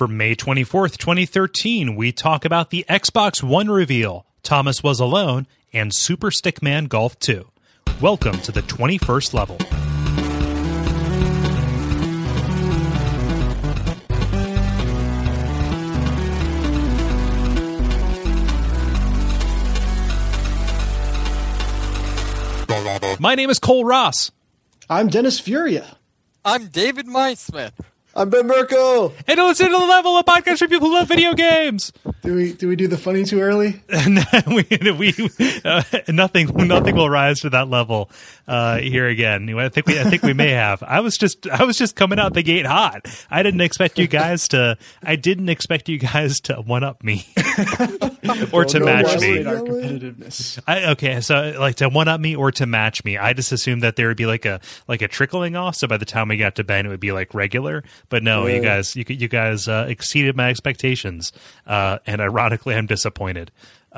For May 24th, 2013, we talk about the Xbox One reveal, Thomas Was Alone, and Super Stickman Golf 2. Welcome to the 21st level. My name is Cole Ross. I'm Dennis Furia. I'm David Meinsmith. I'm Ben Mirko. And listen to the level of podcast for people who love video games. Do we do the funny too early? Nothing will rise to that level here again. I think we may have. I was just coming out the gate hot. I didn't expect you guys to one up me or to match me. Our competitiveness. So like to one up me or to match me. I just assumed that there would be like a trickling off. So by the time we got to Ben, it would be like regular. But no, you guys exceeded my expectations, and ironically, I'm disappointed.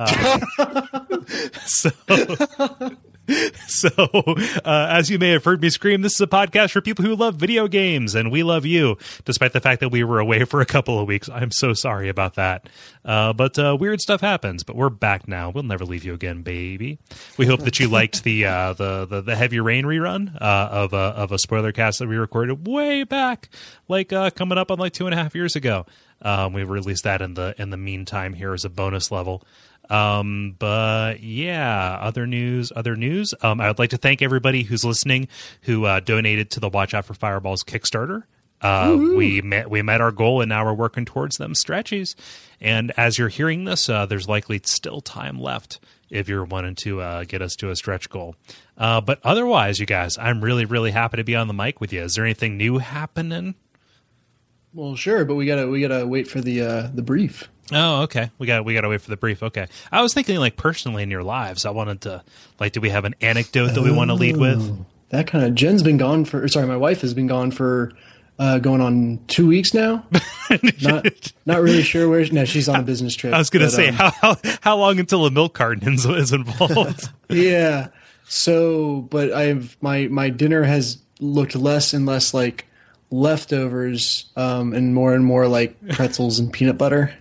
So, as you may have heard me scream, this is a podcast for people who love video games, and we love you, despite the fact that we were away for a couple of weeks. I'm so sorry about that. But weird stuff happens, but we're back now. We'll never leave you again, baby. We hope that you liked the Heavy Rain rerun of a spoiler cast that we recorded way back, like coming up on like 2.5 years ago. We released that in the meantime here as a bonus level. But yeah, other news. I would like to thank everybody who's listening who donated to the Watch Out for Fireballs Kickstarter. We met our goal, and now we're working towards them stretchies. And as you're hearing this, there's likely still time left if you're wanting to get us to a stretch goal. But otherwise, you guys, I'm really, really happy to be on the mic with you. Is there anything new happening? Well, sure, but we gotta wait for the brief. Oh, okay. We gotta wait for the brief. Okay. I was thinking, like, personally in your lives, I wanted to, like, do we have an anecdote that we want to lead with? That kind of Jen's been gone for. Sorry, my wife has been gone for going on 2 weeks now. Not really sure where. No, she's on a business trip. I was gonna say how long until a milk carton is involved? Yeah. So, but my dinner has looked less and less like leftovers and more like pretzels and peanut butter.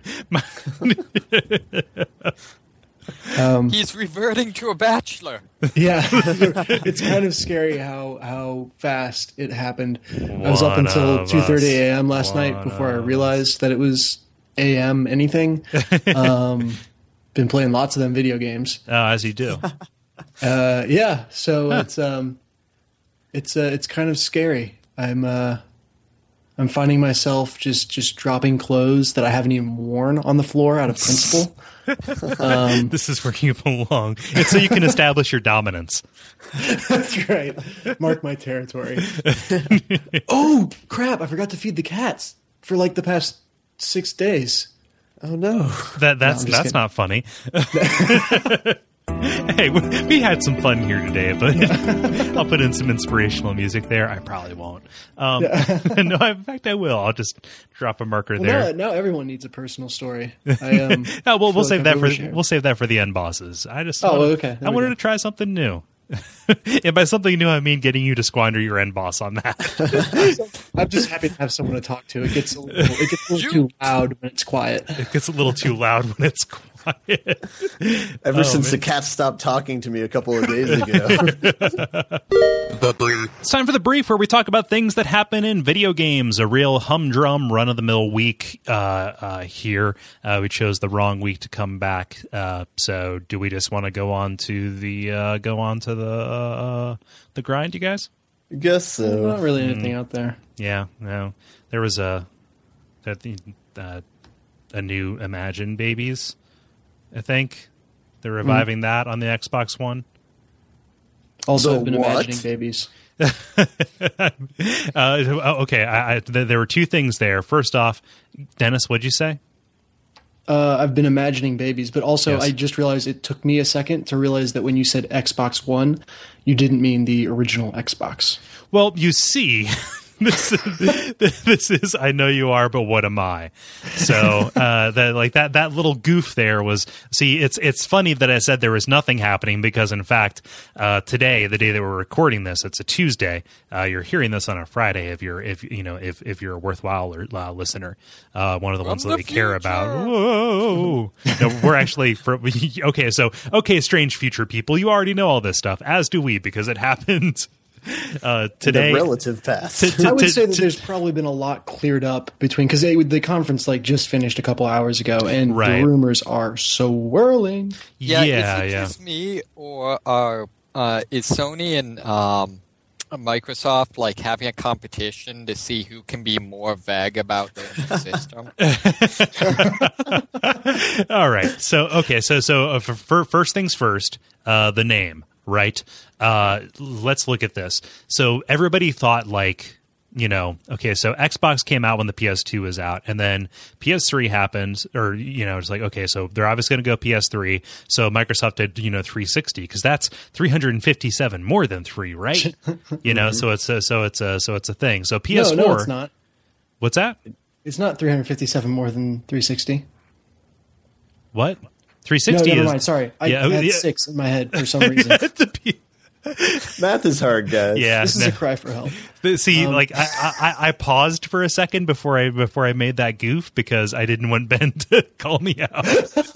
He's reverting to a bachelor. Yeah. It's kind of scary how fast it happened. I was up until 2:30 a.m. last night before I realized that it was a.m. anything. Been playing lots of them video games. As you do. Yeah. So it's kind of scary. I'm finding myself just dropping clothes that I haven't even worn on the floor out of principle. This is where you belong. It's so you can establish your dominance. That's right. Mark my territory. Oh, crap. I forgot to feed the cats for like the past 6 days. Oh, no. That's not funny. Hey, we had some fun here today, but I'll put in some inspirational music there. I probably won't. No, in fact, I will. I'll just drop a marker there. Now everyone needs a personal story. No, we'll save that for the end bosses. I wanted to try something new. And by something new, I mean getting you to squander your end boss on that. I'm just happy to have someone to talk to. It gets a little too loud when it's quiet. It gets a little too loud when it's quiet. Ever since the cat stopped talking to me a couple of days ago. It's time for the brief, where we talk about things that happen in video games. A real humdrum run-of-the-mill week here. We chose the wrong week to come back. So do we just want to go on to the grind, you guys? I guess so. Not really anything out there. Yeah, no. There was a new Imagine Babies, I think. They're reviving that on the Xbox One. Also, I've been imagining babies. Okay, there were two things there. First off, Dennis, what'd you say? I've been imagining babies, but also Yes. I just realized it took me a second to realize that when you said Xbox One, you didn't mean the original Xbox. Well, you see, this is I know you are, but what am I? So that little goof there was. See, it's funny that I said there was nothing happening because in fact today, the day that we're recording this, it's a Tuesday. You're hearing this on a Friday if you're a worthwhile listener, one of the ones that we care about. Whoa, no, we're actually okay. Strange future people, you already know all this stuff, as do we, because it happened. Today, in the relative past. I would say that there's probably been a lot cleared up between because the conference just finished a couple hours ago, and the rumors are swirling. Is it just me, or is Sony and Microsoft having a competition to see who can be more vague about their system? All right. So for first things first, the name. Right. Let's look at this. So everybody thought so Xbox came out when the PS2 was out, and then PS3 happened, or, it's okay, so they're obviously going to go PS3. So Microsoft did, 360, because that's 357 more than 3, right? So it's a thing. So PS4. No, it's not. What's that? It's not 357 more than 360. What? 360 no, never is... mind. Sorry. I had 6 in my head for some reason. Math is hard, guys. Yeah, this is a cry for help. See, I paused for a second before I made that goof because I didn't want Ben to call me out.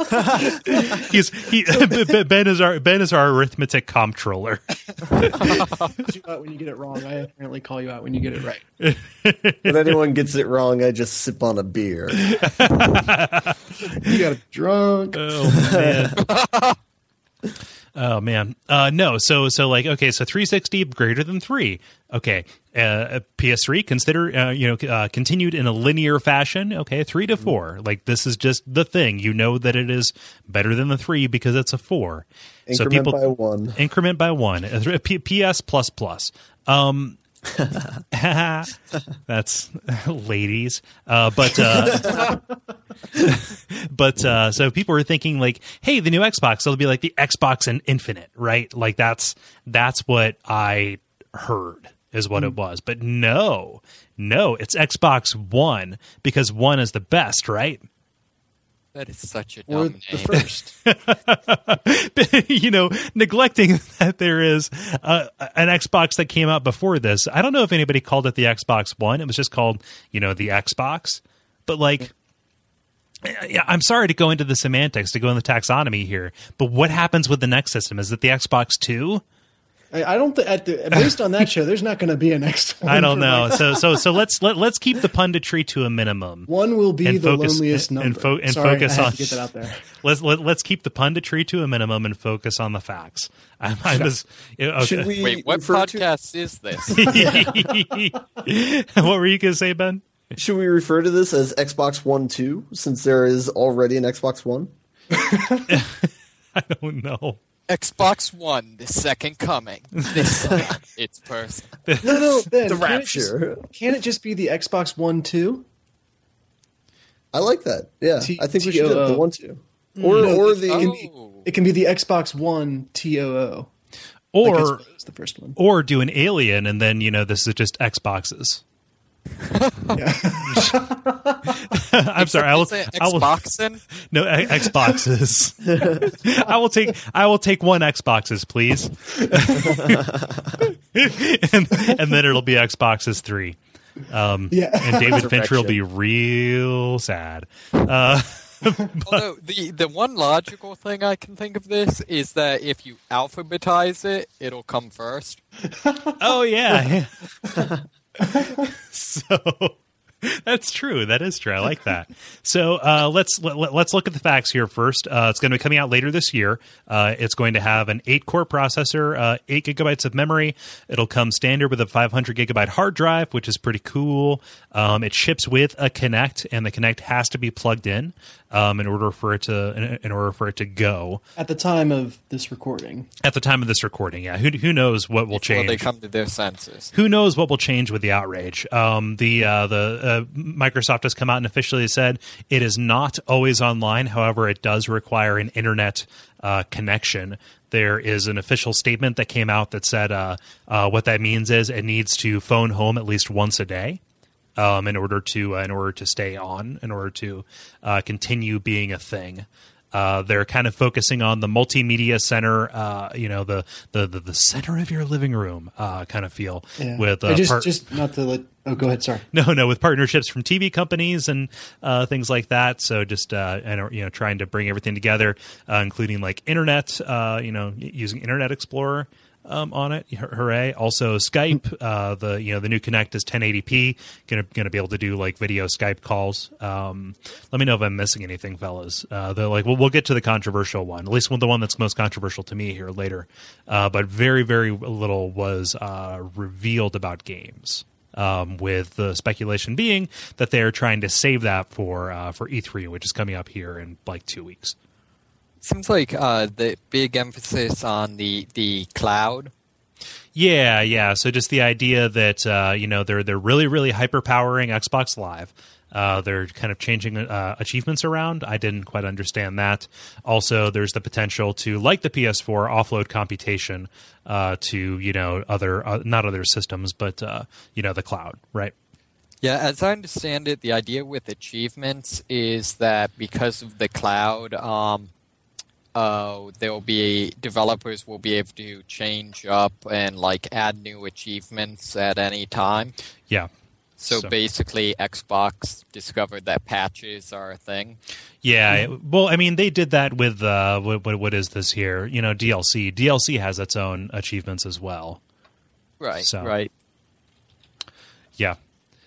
Ben is our arithmetic comptroller. When you get it wrong, I apparently call you out when you get it right. When anyone gets it wrong, I just sip on a beer. You got to be drunk. Oh man. Oh man, no. So 360 greater than 3. Okay, PS3 consider continued in a linear fashion. Okay, 3 to 4. This is just the thing. That it is better than the 3 because it's a 4. Increment by 1. Increment by 1. PS plus. That's ladies. But so people were thinking hey, the new Xbox, it'll be like the Xbox and Infinite, right? That's what I heard is what it was. But no, it's Xbox One because 1 is the best, right? That is such a dumb name. The first. Neglecting that there is an Xbox that came out before this. I don't know if anybody called it the Xbox One. It was just called, the Xbox. But I'm sorry to go into the semantics, to go in the taxonomy here. But what happens with the next system? Is it the Xbox 2? I don't based on that show, there's not going to be a next one. I don't know. So let's keep the punditry to a minimum. 1 will be the loneliest number. Focus on. To get that out there. Let's keep the punditry to a minimum and focus on the facts. Should we Wait, what podcast is this? What were you going to say, Ben? Should we refer to this as Xbox One 2 since there is already an Xbox One? I don't know. Xbox One, the second coming. It's person. No, Ben, the rapture. Can't it just be the Xbox One 2? I like that. Yeah, I think we should do the 1 2. It can be the Xbox One TOO. Or the first one. Or do an Alien, and then this is just Xboxes. I'm sorry. I will Xboxing? No, Xboxes. I will take 1 Xboxes, please. and then it'll be Xboxes 3. And David Fincher will be real sad. Although the one logical thing I can think of this is that if you alphabetize it, it'll come first. Oh yeah. So that's true. That is true. I like that. So let's look at the facts here first. It's going to be coming out later this year. It's going to have an 8-core processor, 8 gigabytes of memory. It'll come standard with a 500 gigabyte hard drive, which is pretty cool. It ships with a Kinect, and the Kinect has to be plugged in in order for it to go. At the time of this recording. Yeah. Who knows what will change? Before they come to their senses. Who knows what will change with the outrage? The Microsoft has come out and officially said it is not always online. However, it does require an internet connection. There is an official statement that came out that said what that means is it needs to phone home at least once a day in order to stay on, in order to continue being a thing. They're kind of focusing on the multimedia center, the center of your living room kind of feel. Yeah. With just not to let. Oh, go ahead. Sorry. No, with partnerships from TV companies and things like that. So just trying to bring everything together, including like internet, using Internet Explorer. On it, hooray! Also, Skype, the new Kinect is 1080p. Gonna be able to do like video Skype calls. Let me know if I'm missing anything, fellas. They're like, we'll get to the controversial one, at least the one that's most controversial to me here later. But very, very little was revealed about games. With the speculation being that they're trying to save that for E3, which is coming up here in like 2 weeks. Seems like the big emphasis on the cloud. Yeah. So just the idea that they're really, really hyper powering Xbox Live. They're kind of changing achievements around. I didn't quite understand that. Also, there's the potential to, like the PS4, offload computation to other not other systems, but the cloud, right? Yeah, as I understand it, the idea with achievements is that because of the cloud, developers will be able to change up and like add new achievements at any time. Yeah. So basically, Xbox discovered that patches are a thing. Yeah, well, I mean, they did that with what is this here? DLC. DLC has its own achievements as well. Right. So, right. Yeah.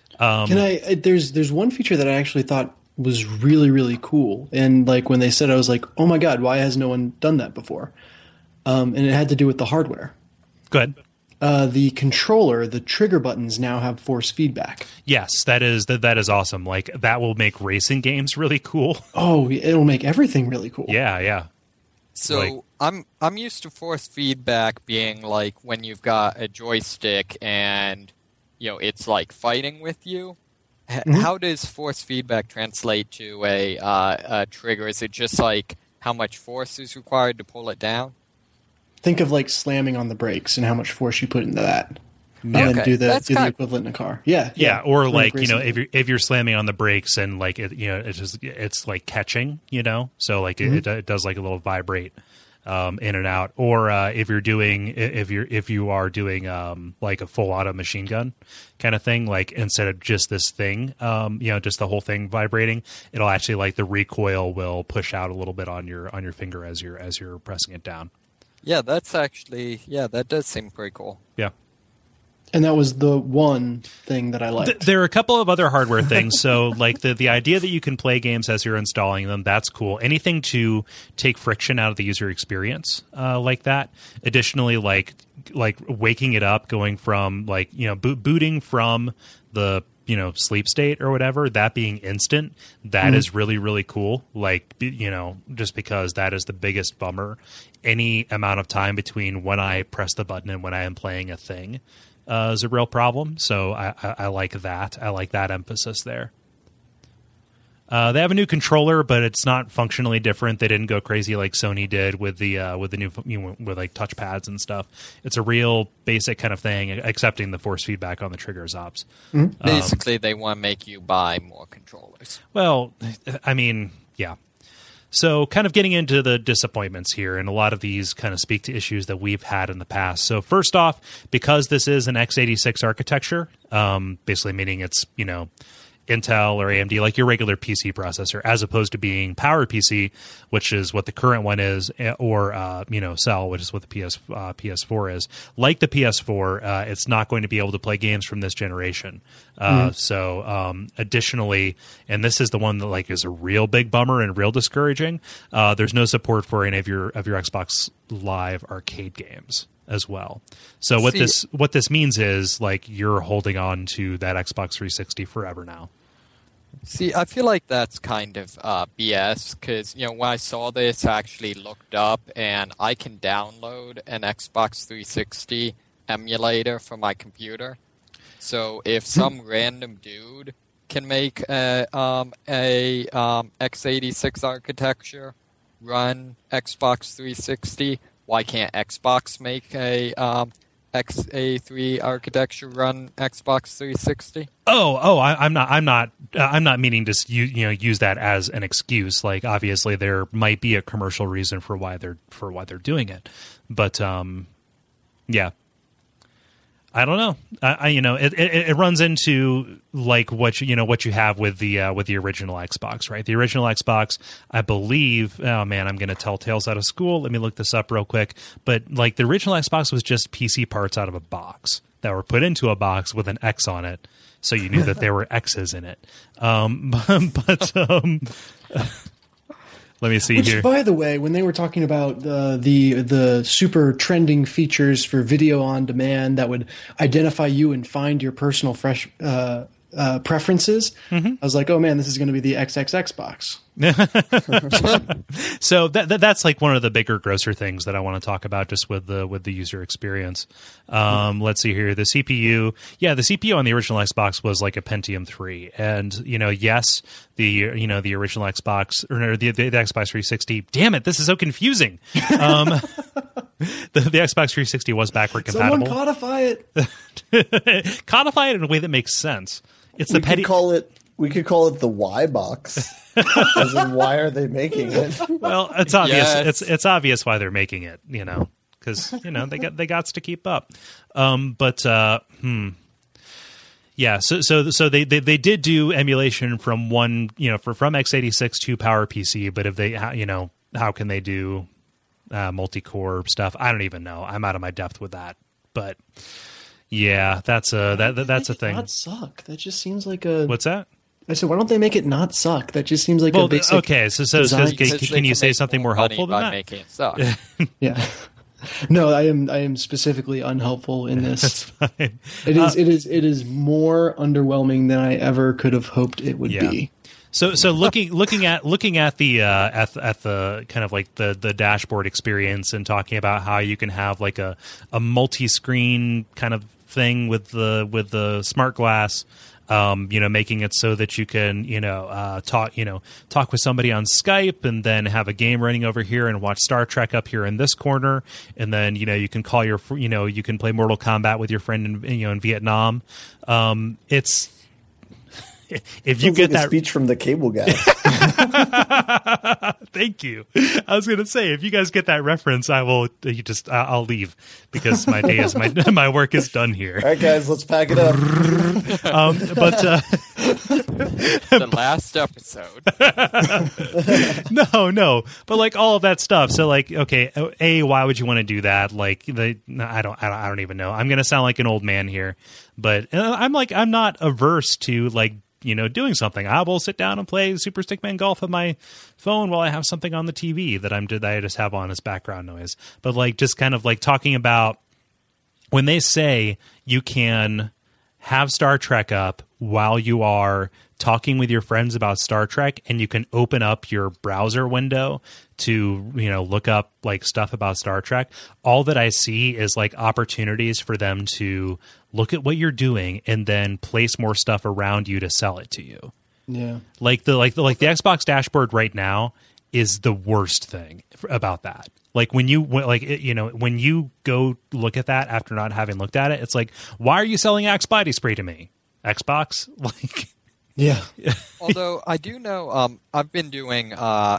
There's one feature that I actually thought was really, really cool, and like when they said, I was like, oh my god, why has no one done that before? And it had to do with the hardware. Go ahead. The controller, the trigger buttons now have force feedback. Yes, that is awesome. Like that will make racing games really cool. Oh, it'll make everything really cool. Yeah. So I'm used to force feedback being like when you've got a joystick and it's like fighting with you. How does force feedback translate to a trigger? Is it just like how much force is required to pull it down? Think of like slamming on the brakes and how much force you put into that. Yeah. And then do the equivalent in a car. Yeah. Or like, if you're slamming on the brakes and like it's like catching, so like it does like a little vibrate in and out. Or if you are doing like a full auto machine gun kind of thing, like instead of just this thing, just the whole thing vibrating, it'll actually like the recoil will push out a little bit on your finger as you're pressing it down. Yeah, that does seem pretty cool. Yeah. And that was the one thing that I liked. There are a couple of other hardware things. So like the idea that you can play games as you're installing them, that's cool. Anything to take friction out of the user experience like that. Additionally, like waking it up, going from like, booting from the sleep state or whatever, that being instant, that is really, really cool. Like, just because that is the biggest bummer. Any amount of time between when I press the button and when I am playing a thing is a real problem. So I like that. I like that emphasis there. They have a new controller, but it's not functionally different. They didn't go crazy like Sony did with the new with like touch pads and stuff. It's a real basic kind of thing, accepting the force feedback on the triggers ops. Mm-hmm. Basically, they want to make you buy more controllers. Well, I mean, yeah. So kind of getting into the disappointments here, and a lot of these kind of speak to issues that we've had in the past. So first off, because this is an x86 architecture, basically meaning it's, Intel or AMD, like your regular PC processor, as opposed to being PowerPC, which is what the current one is, or Cell, which is what the PS4 is. Like the PS4, it's not going to be able to play games from this generation. So additionally, and this is the one that like is a real big bummer and real discouraging, there's no support for any of your Xbox Live arcade games as well. So what this means is like you're holding on to that Xbox 360 forever now. See, I feel like that's kind of BS because, when I saw this, I actually looked up and I can download an Xbox 360 emulator for my computer. So if some random dude can make a x86 architecture run Xbox 360, why can't Xbox make a XA3 architecture run Xbox 360? I'm not meaning to use that as an excuse. Like, obviously there might be a commercial reason for why they're doing it, but yeah. I don't know. It runs into like what you have with the original Xbox, right? The original Xbox, I believe. Oh man, I'm going to tell tales out of school. Let me look this up real quick. But like the original Xbox was just PC parts out of a box that were put into a box with an X on it, so you knew that there were X's in it. Let me see here. By the way, when they were talking about the super trending features for video on demand that would identify you and find your personal preferences, I was like, oh man, this is going to be the XXX box. So that's like one of the bigger, grosser things that I want to talk about, just with the user experience. Let's see here. The CPU, the CPU on the original Xbox was like a Pentium 3, and yes, the original Xbox or the Xbox 360. Damn it, this is so confusing. The Xbox 360 was backward compatible. Someone codify it. Codify it in a way that makes sense. It's we could call it the Y box. As in, why are they making it? Well, it's obvious. Yes. It's obvious why they're making it. Because they got to keep up. Yeah. So they did do emulation from from x86 to PowerPC, but if they how can they do multi-core stuff? I don't even know. I'm out of my depth with that, but. Yeah, that's a thing. Not suck. That just seems like a. What's that? I said, why don't they make it not suck? That just seems like a basic. Okay, so can you say something more helpful than that? Making it suck. Yeah. No, I am specifically unhelpful in this. That's fine. It is more underwhelming than I ever could have hoped it would be. So looking at the kind of like the dashboard experience and talking about how you can have like a multi-screen kind of thing with the smart glass, making it so that you can talk with somebody on Skype and then have a game running over here and watch Star Trek up here in this corner, and then you can call you can play Mortal Kombat with your friend in Vietnam. It's if you get that speech from the cable guy. Thank you. I was going to say, if you guys get that reference, I'll leave because my day is my work is done here. All right, guys, let's pack it up. The last episode. No, but like all of that stuff. So like, okay, why would you want to do that? Like, I don't even know. I'm going to sound like an old man here, but I'm not averse to like. Doing something. I will sit down and play Super Stickman Golf on my phone while I have something on the TV that I just have on as background noise. But like, just kind of like talking about when they say you can have Star Trek up while you are talking with your friends about Star Trek, and you can open up your browser window to look up like stuff about Star Trek. All that I see is like opportunities for them to look at what you're doing and then place more stuff around you to sell it to you. Yeah, like the Xbox dashboard right now is the worst thing about that. Like when you go look at that after not having looked at it, it's like, why are you selling Axe body spray to me, Xbox? Like, yeah. Although I do know, I've been doing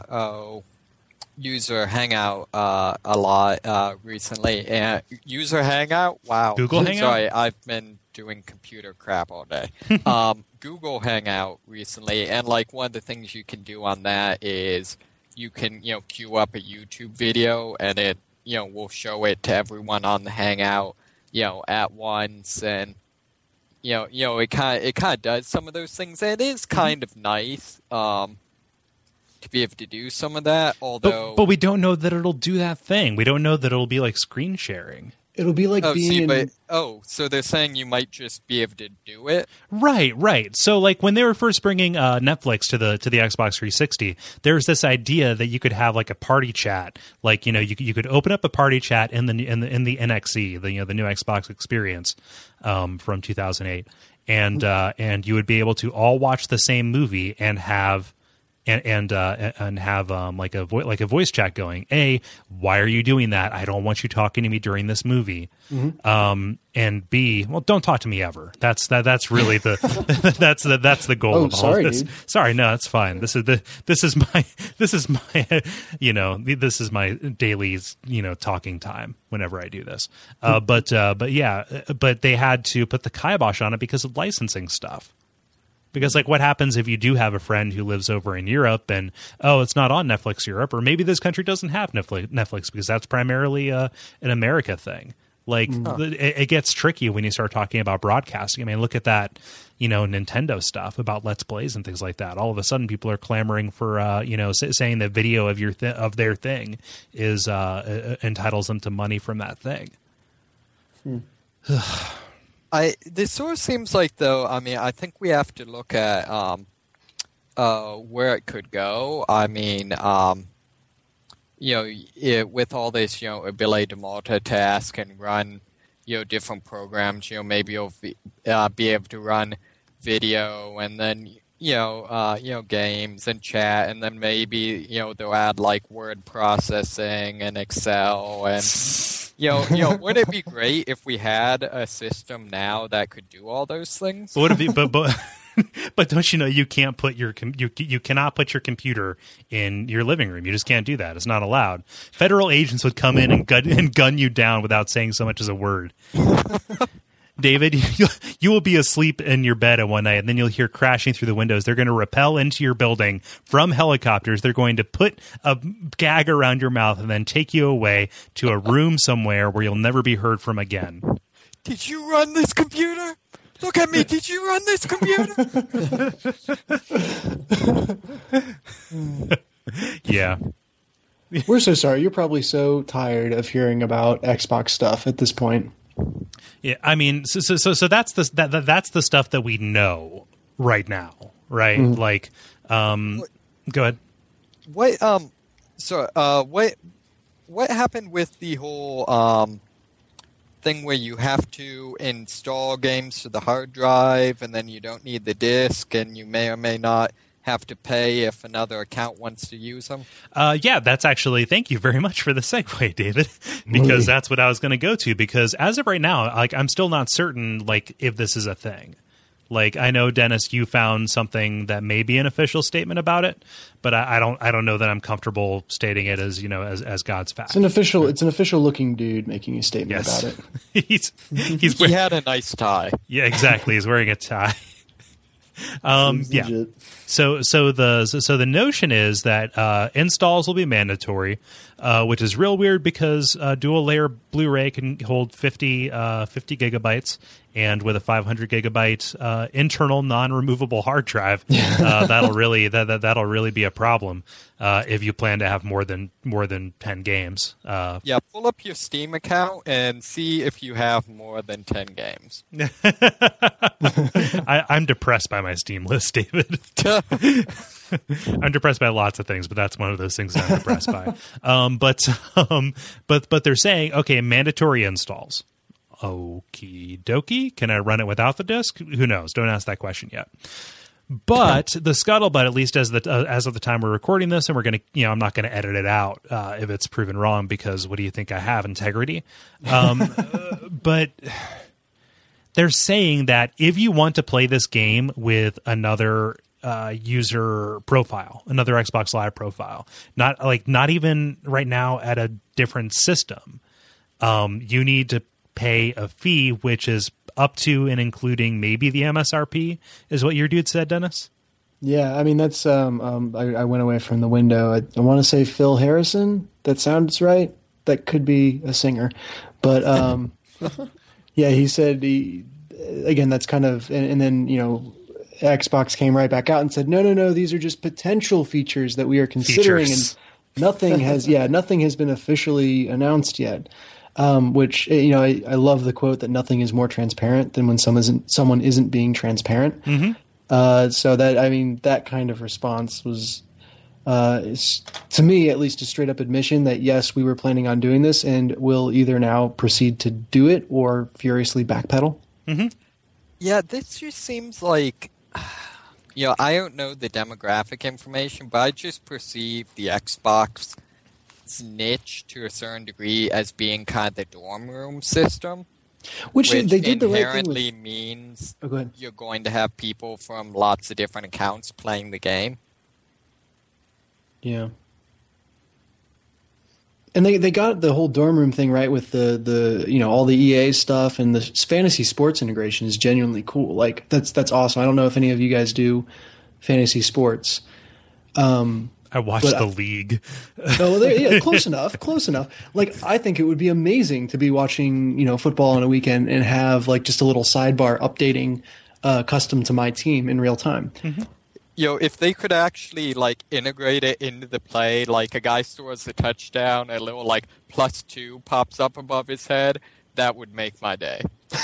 user Hangout a lot recently, and user Hangout. Wow, Google Hangout. Sorry, I've been doing computer crap all day. Google Hangout recently, and like one of the things you can do on that is you can queue up a YouTube video, and it will show it to everyone on the Hangout at once, and it kind of does some of those things. And it is kind of nice to be able to do some of that, although but we don't know that it'll do that thing. We don't know that it'll be like screen sharing. It'll be like so they're saying you might just be able to do it? Right. So like when they were first bringing Netflix to the Xbox 360, there's this idea that you could have like a party chat. Like, you could open up a party chat in the NXE, the new Xbox experience from 2008. and you would be able to all watch the same movie and have like a voice chat going. A, why are you doing that? I don't want you talking to me during this movie. And B, well, don't talk to me ever. That's really the that's the goal of all sorry, this. dude. Sorry, no, it's fine. This is my daily talking time whenever I do this. But they had to put the kibosh on it because of licensing stuff. Because, like, what happens if you do have a friend who lives over in Europe and, it's not on Netflix Europe, or maybe this country doesn't have Netflix because that's primarily an America thing. Like, it gets tricky when you start talking about broadcasting. I mean, look at that, Nintendo stuff about Let's Plays and things like that. All of a sudden, people are clamoring for, saying that video of of their thing is entitles them to money from that thing. This sort of seems like, though, I mean, I think we have to look at where it could go. I mean, with all this, ability to multitask and run, different programs, maybe you'll be able to run video and then, games and chat, and then maybe, they'll add like word processing and Excel and... wouldn't it be great if we had a system now that could do all those things? Would it be? But don't you know you can't put you cannot put your computer in your living room. You just can't do that. It's not allowed. Federal agents would come in and gun you down without saying so much as a word. David, you will be asleep in your bed at one night, and then you'll hear crashing through the windows. They're going to rappel into your building from helicopters. They're going to put a gag around your mouth and then take you away to a room somewhere where you'll never be heard from again. Did you run this computer? Look at me. Did you run this computer? Yeah. We're so sorry. You're probably so tired of hearing about Xbox stuff at this point. Yeah, I mean, so that's the stuff that we know right now, right? Mm-hmm. Like, go ahead. What happened with the whole thing where you have to install games to the hard drive and then you don't need the disk and you may or may not have to pay if another account wants to use them? Yeah, that's actually, thank you very much for the segue, David, because that's what I was going to go to. Because as of right now, like, I'm still not certain, like, if this is a thing. Like, I know, Dennis, you found something that may be an official statement about it, but I don't know that I'm comfortable stating it as, as God's fact. It's an official looking dude making a statement about it. He had a nice tie. Yeah, exactly. He's wearing a tie. Yeah. So the notion is that installs will be mandatory, which is real weird because dual layer Blu-ray can hold 50 gigabytes, and with a 500 gigabyte internal non-removable hard drive, that'll really be a problem if you plan to have more than 10 games. Yeah, pull up your Steam account and see if you have more than 10 games. I'm depressed by my Steam list, David. I'm depressed by lots of things, but that's one of those things that I'm depressed by. But they're saying, okay, mandatory installs. Okie dokie. Can I run it without the disc? Who knows? Don't ask that question yet. But the scuttlebutt, at least as of the time we're recording this, and we're going to, I'm not going to edit it out if it's proven wrong, because what do you think I have? Integrity. But they're saying that if you want to play this game with another user profile, another Xbox Live profile, not even right now at a different system, you need to pay a fee, which is up to and including maybe the MSRP, is what your dude said, Dennis? Yeah, I mean, that's I went away from the window. I want to say Phil Harrison. That sounds right. That could be a singer. But yeah, he said, again, that's kind of, and then, Xbox came right back out and said, no, these are just potential features that we are considering. Features. And nothing has been officially announced yet. Which, I love the quote that nothing is more transparent than when someone isn't being transparent. Mm-hmm. So that kind of response was, to me, at least, a straight up admission that yes, we were planning on doing this and we'll either now proceed to do it or furiously backpedal. Mm-hmm. Yeah, this just seems like, I don't know the demographic information, but I just perceive the Xbox niche to a certain degree as being kind of the dorm room system. Which they did the right thing inherently with... means go ahead. you're going to have people from lots of different accounts playing the game. Yeah. And they got the whole dorm room thing right with the all the EA stuff, and the fantasy sports integration is genuinely cool. Like that's awesome. I don't know if any of you guys do fantasy sports. I watched the league. Yeah, close enough. Like, I think it would be amazing to be watching, football on a weekend and have like just a little sidebar updating custom to my team in real time. Mm-hmm. If they could actually like integrate it into the play, like a guy scores a touchdown, a little like +2 pops up above his head, that would make my day.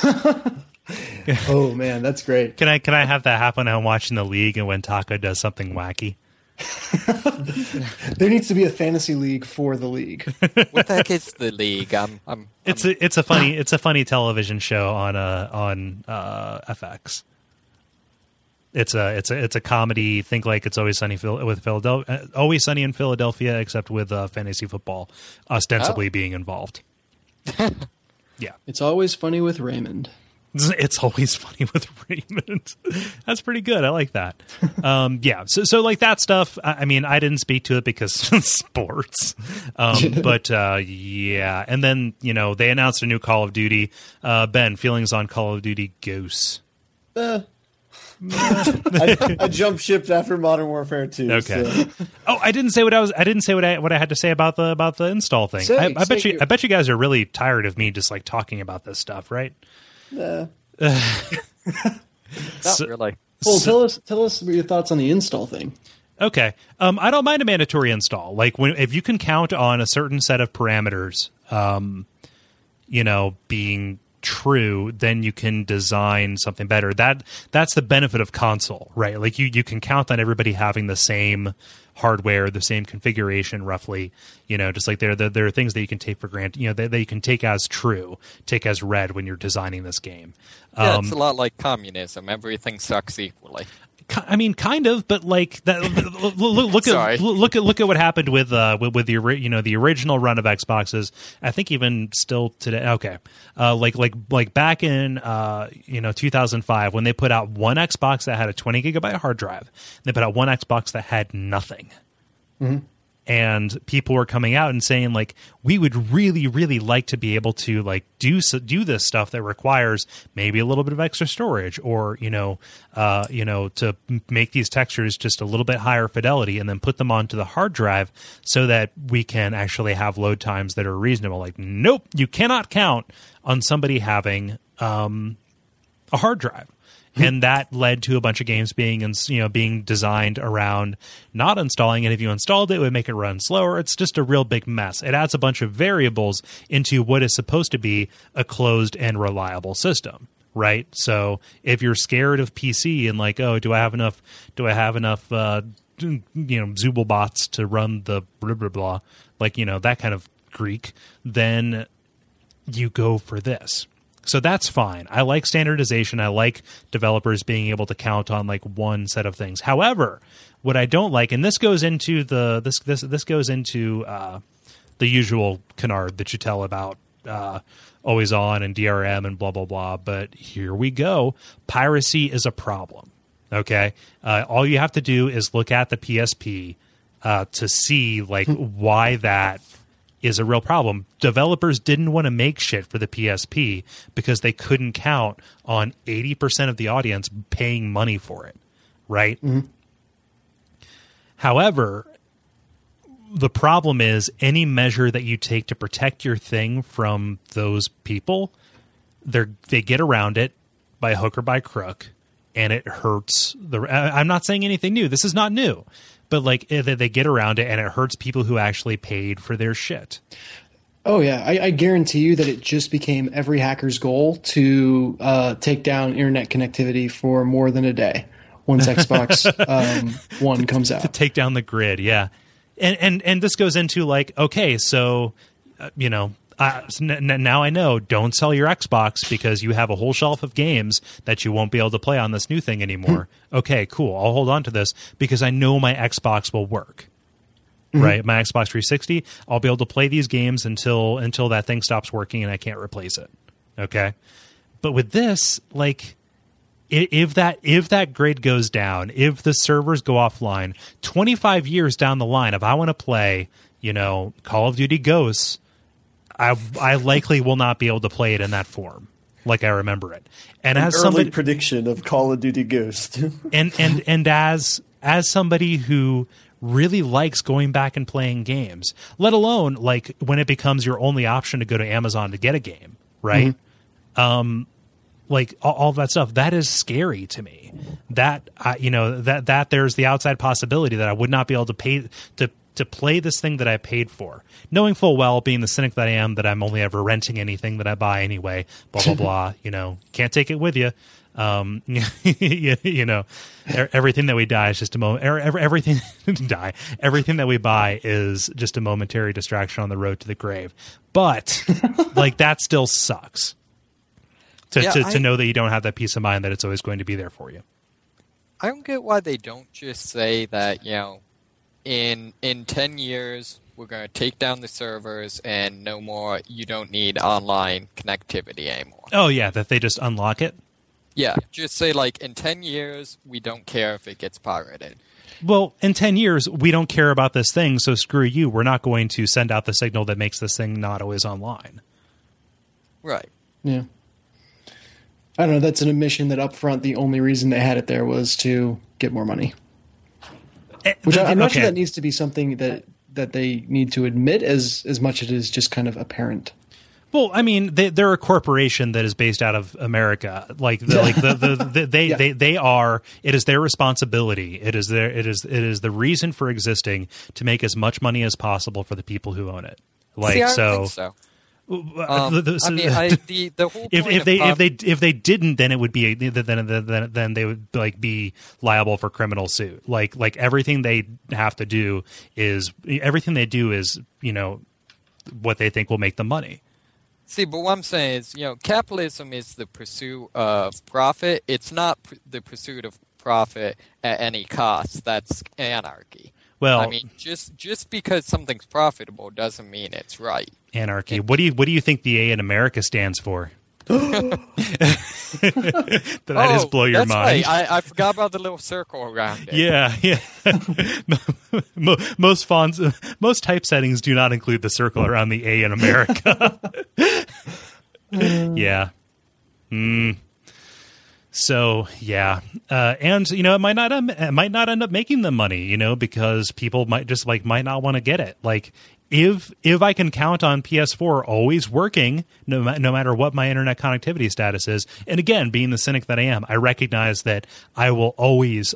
Oh man, that's great. Can I have that happen when I'm watching the league and when Taco does something wacky? There needs to be a fantasy league for the league. What the heck is the league? It's a funny television show on FX. It's a comedy. Think like It's Always Sunny with Philadelphia, Always Sunny in Philadelphia, except with fantasy football ostensibly being involved. Yeah, It's Always Funny with Raymond. It's Always Funny with Raymond. That's pretty good. I like that. Yeah. So like that stuff. I mean, I didn't speak to it because sports. But yeah. And then they announced a new Call of Duty. Ben, feelings on Call of Duty Ghosts? I jump shipped after Modern Warfare 2. Okay. So. Oh, I didn't say what I had to say about the install thing. I bet you guys are really tired of me just like talking about this stuff, right? Not really. Well, tell us your thoughts on the install thing. Okay. I don't mind a mandatory install. Like if you can count on a certain set of parameters, being true, then you can design something better. That's the benefit of console, right? Like you can count on everybody having the same hardware, the same configuration, roughly. Just like there are things that you can take for granted. That you can take as true, take as read when you're designing this game. Yeah, it's a lot like communism. Everything sucks equally. I mean, kind of, but like that. Look at what happened with the original run of Xboxes. I think even still today. Okay, like back in 2005 when they put out one Xbox that had a 20 gigabyte hard drive, they put out one Xbox that had nothing. Mm-hmm. And people were coming out and saying, like, we would really, really like to be able to like do this stuff that requires maybe a little bit of extra storage, or to make these textures just a little bit higher fidelity, and then put them onto the hard drive so that we can actually have load times that are reasonable. Like, nope, you cannot count on somebody having a hard drive. And that led to a bunch of games being designed around not installing. And if you installed it, it would make it run slower. It's just a real big mess. It adds a bunch of variables into what is supposed to be a closed and reliable system, right? So if you're scared of PC and like, oh, do I have enough Zooble bots to run the blah blah blah, like that kind of Greek, then you go for this. So that's fine. I like standardization. I like developers being able to count on like one set of things. However, what I don't like, and this goes into the usual canard that you tell about always on and DRM and blah blah blah. But here we go. Piracy is a problem. Okay, all you have to do is look at the PSP to see like why that is a real problem. Developers didn't want to make shit for the PSP because they couldn't count on 80% of the audience paying money for it, right? Mm-hmm. However, the problem is any measure that you take to protect your thing from those people, they get around it by hook or by crook, and it hurts. I'm not saying anything new. This is not new. But like they get around it, and it hurts people who actually paid for their shit. Oh yeah, I guarantee you that it just became every hacker's goal to take down internet connectivity for more than a day once Xbox One comes out. To take down the grid, yeah. And this goes into like, okay, so Now I know, don't sell your Xbox because you have a whole shelf of games that you won't be able to play on this new thing anymore. Okay, cool. I'll hold on to this because I know my Xbox will work. Right, my Xbox 360, I'll be able to play these games until that thing stops working and I can't replace it. Okay, but with this, like, if that grid goes down, if the servers go offline, 25 years down the line, if I want to play, Call of Duty Ghosts, I likely will not be able to play it in that form like I remember it. And An as early somebody prediction of Call of Duty Ghost, and as somebody who really likes going back and playing games, let alone like when it becomes your only option to go to Amazon to get a game, right? Like all that stuff, that is scary to me. That that there's the outside possibility that I would not be able to pay to play this thing that I paid for, knowing full well, being the cynic that I am, that I'm only ever renting anything that I buy anyway. Blah blah blah. Can't take it with you. Everything that we die is just a moment. Everything Everything that we buy is just a momentary distraction on the road to the grave. But like that still sucks. To know that you don't have that peace of mind that it's always going to be there for you. I don't get why they don't just say that, in 10 years we're going to take down the servers and no more, you don't need online connectivity anymore. Oh yeah, that they just unlock it? Yeah, just say like in 10 years we don't care if it gets pirated. Well, in 10 years we don't care about this thing, so screw you. We're not going to send out the signal that makes this thing not always online. Right. Yeah. I don't know, that's an admission that up front the only reason they had it there was to get more money. Which I'm not sure that needs to be something that they need to admit as much as it is just kind of apparent. Well, I mean, they're a corporation that is based out of America. They are. It is their responsibility. It is the reason for existing to make as much money as possible for the people who own it. I don't think so. The whole point if they didn't, then it would be then they would like be liable for criminal suit. Like everything they have to do is what they think will make them money. See, but what I'm saying is, capitalism is the pursuit of profit. It's not the pursuit of profit at any cost. That's anarchy. Well, I mean, just because something's profitable doesn't mean it's right. Anarchy. What do you think the A in America stands for? Did I just blow your mind? Right. I forgot about the little circle around it. Yeah. Most typesettings do not include the circle around the A in America. Yeah. So yeah, and it might not end up making them money, because people might not want to get it. Like if I can count on PS4 always working, no matter what my internet connectivity status is, and again, being the cynic that I am, I recognize that I will always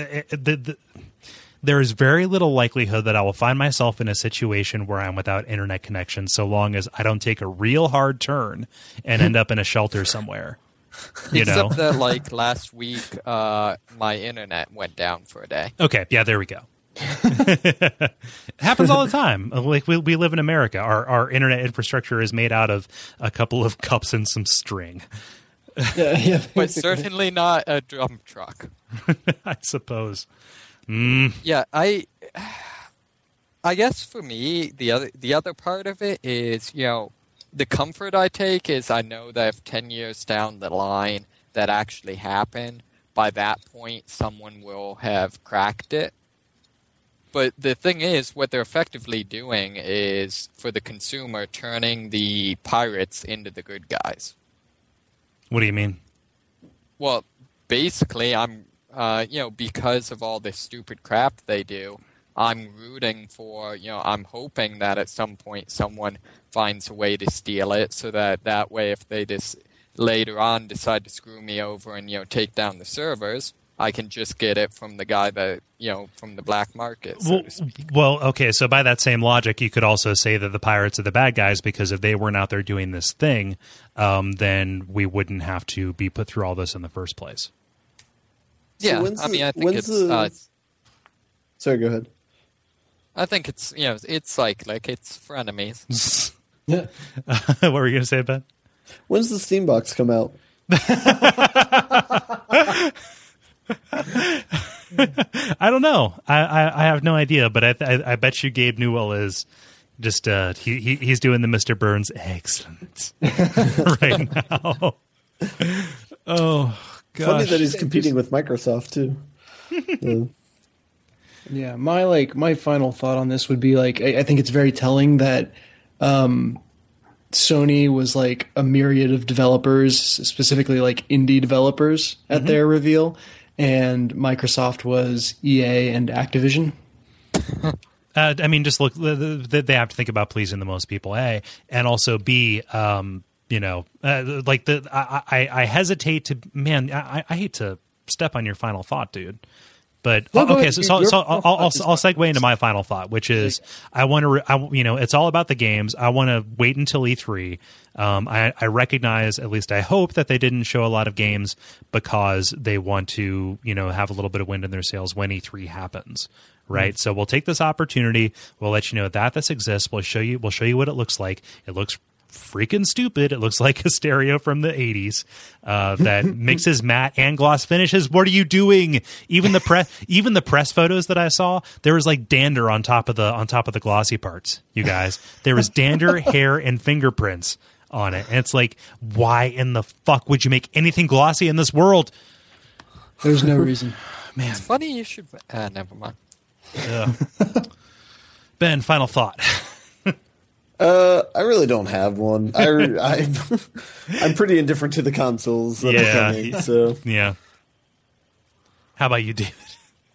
there is very little likelihood that I will find myself in a situation where I'm without internet connection, so long as I don't take a real hard turn and end up in a shelter somewhere. Except that, like, last week, my internet went down for a day. Okay, yeah, there we go. It happens all the time. Like, we live in America. Our internet infrastructure is made out of a couple of cups and some string. Yeah, but certainly not a dump truck. I suppose. Yeah, I guess for me, the other part of it is, the comfort I take is I know that if 10 years down the line that actually happened, by that point someone will have cracked it. But the thing is, what they're effectively doing is, for the consumer, turning the pirates into the good guys. What do you mean? Well, basically, I'm, because of all this stupid crap they do, I'm rooting for, I'm hoping that at some point someone finds a way to steal it, so that way if they just later on decide to screw me over and, take down the servers, I can just get it from the guy that, from the black market, so to speak. Well, okay, so by that same logic, you could also say that the pirates are the bad guys, because if they weren't out there doing this thing, then we wouldn't have to be put through all this in the first place. Yeah, I think it's... Sorry, go ahead. I think it's, it's cyclic. It's frenemies. Yeah. What were you going to say, Ben? When's the Steam box come out? I don't know. I have no idea, but I bet you Gabe Newell is just he's doing the Mr. Burns excellent right now. Oh, gosh. Funny that he's competing with Microsoft too. Yeah, my final thought on this would be like I think it's very telling that Sony was like a myriad of developers, specifically like indie developers at their reveal, and Microsoft was EA and Activision. I mean, just look, they have to think about pleasing the most people, A, and also B, like I hesitate to, man, I hate to step on your final thought, dude. But okay, so I'll segue into my final thought, which is I want to, it's all about the games. I want to wait until E3. I recognize, at least I hope, that they didn't show a lot of games because they want to, have a little bit of wind in their sails when E3 happens. Right. So we'll take this opportunity. We'll let you know that this exists. We'll show you what it looks like. It looks freaking stupid. It looks like a stereo from the 80s that mixes matte and gloss finishes. What are you doing? Even the press photos that I saw, there was like dander on top of the glossy parts, you guys. There was dander, hair, and fingerprints on it. And it's like, why in the fuck would you make anything glossy in this world? There's no reason. Man. It's funny you should never mind. Ben, final thought. I really don't have one. I'm pretty indifferent to the consoles that are coming. So yeah. How about you, David?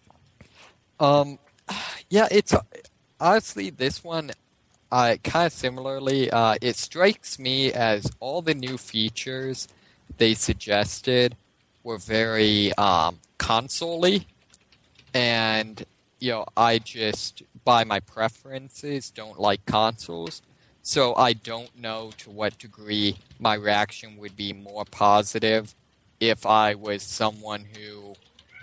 Yeah, it's honestly this one. Kind of similarly, it strikes me as all the new features they suggested were very console-y, and I just, by my preferences, don't like consoles. So I don't know to what degree my reaction would be more positive if I was someone who,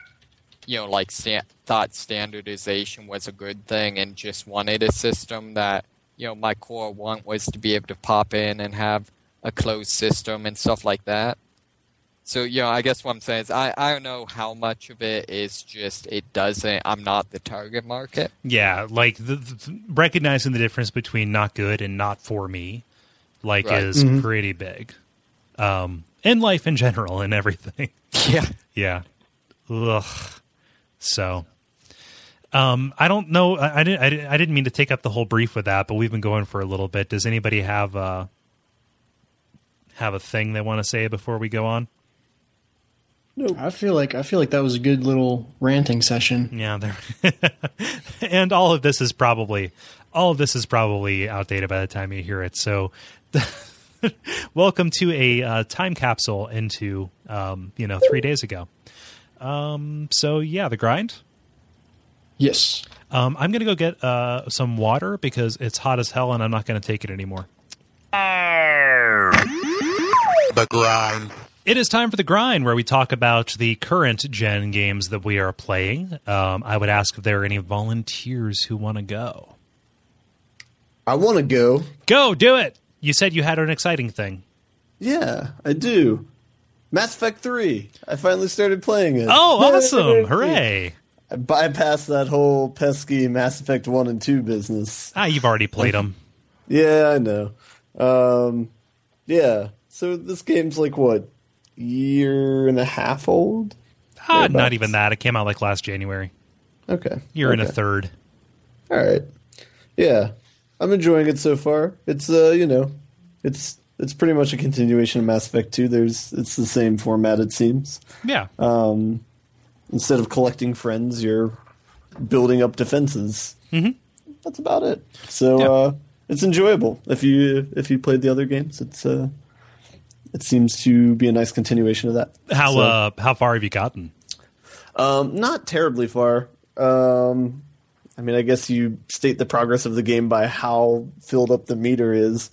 thought standardization was a good thing and just wanted a system that, my core want was to be able to pop in and have a closed system and stuff like that. So, I guess what I'm saying is I don't know how much of it is just I'm not the target market. Yeah, like recognizing the difference between not good and not for me, is pretty big. In life in general and everything. Yeah. Yeah. Ugh. So, I don't know. I didn't mean to take up the whole brief with that, but we've been going for a little bit. Does anybody have a thing they want to say before we go on? No, I feel like that was a good little ranting session. Yeah, and all of this is probably outdated by the time you hear it. So, welcome to a time capsule into 3 days ago. So yeah, the grind. Yes. I'm gonna go get some water because it's hot as hell and I'm not gonna take it anymore. The grind. It is time for the grind, where we talk about the current gen games that we are playing. I would ask if there are any volunteers who want to go. I want to go. Go, do it. You said you had an exciting thing. Yeah, I do. Mass Effect 3. I finally started playing it. Oh, awesome. Hooray. I bypassed that whole pesky Mass Effect 1 and 2 business. You've already played them. Yeah, I know. Yeah. So this game's like, what, year and a half old? Not even that. It came out like last January. Okay. Year and a third. All right. Yeah. I'm enjoying it so far. It's, it's pretty much a continuation of Mass Effect 2. It's the same format, it seems. Yeah. Instead of collecting friends, you're building up defenses. Mm-hmm. That's about it. So it's enjoyable. If you played the other games, it seems to be a nice continuation of that. How far have you gotten? Not terribly far. I mean, I guess you state the progress of the game by how filled up the meter is.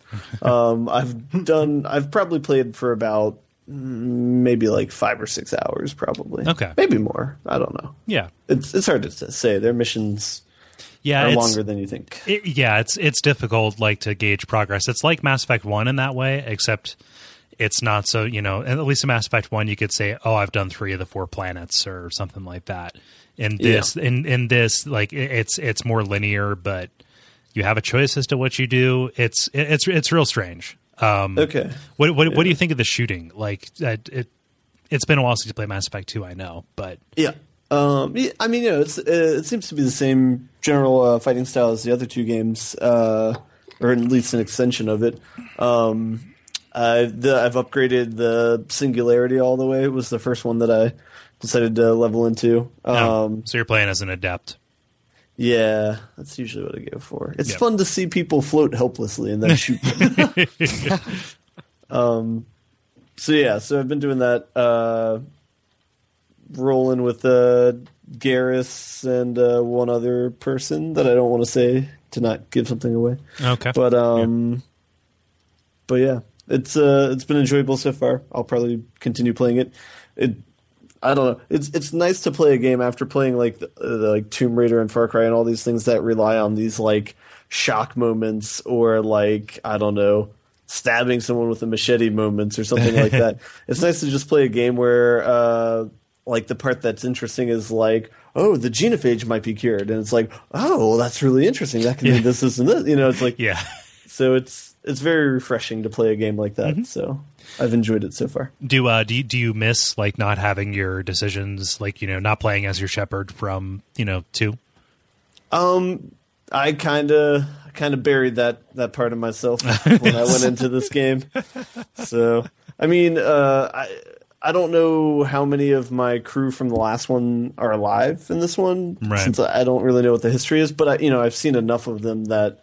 I've probably played for about maybe like 5 or 6 hours, probably. Okay, maybe more. I don't know. Yeah, it's hard to say. Their missions Yeah, or it's longer than you think. It's difficult like to gauge progress. It's like Mass Effect 1 in that way, except it's not so, at least in Mass Effect 1 you could say, oh, I've done 3 of the 4 planets or something like that. In this in this like it's more linear, but you have a choice as to what you do. It's real strange. Okay. What do you think of the shooting? Like it's been a while since you played Mass Effect 2, I know, but yeah. I mean, it seems to be the same general fighting style as the other 2 games, or at least an extension of it. I've upgraded the Singularity all the way. It was the first one that I decided to level into. So you're playing as an adept. Yeah, that's usually what I go for. It's fun to see people float helplessly and then shoot them. So I've been doing that. Rolling with Garrus and one other person that I don't want to say to not give something away. Okay, but yeah, it's been enjoyable so far. I'll probably continue playing it. I don't know. It's nice to play a game after playing like like Tomb Raider and Far Cry and all these things that rely on these like shock moments or like I don't know, stabbing someone with a machete moments or something like that. It's nice to just play a game where like the part that's interesting is like, oh, the genophage might be cured, and it's like, oh, well, that's really interesting. That can mean this, and this. It's like, So it's very refreshing to play a game like that. Mm-hmm. So I've enjoyed it so far. Do you miss like not having your decisions, like not playing as your Shepard from 2? I kind of buried that part of myself when I went into this game. So I mean, I don't know how many of my crew from the last one are alive in this one, since I don't really know what the history is. But I've seen enough of them that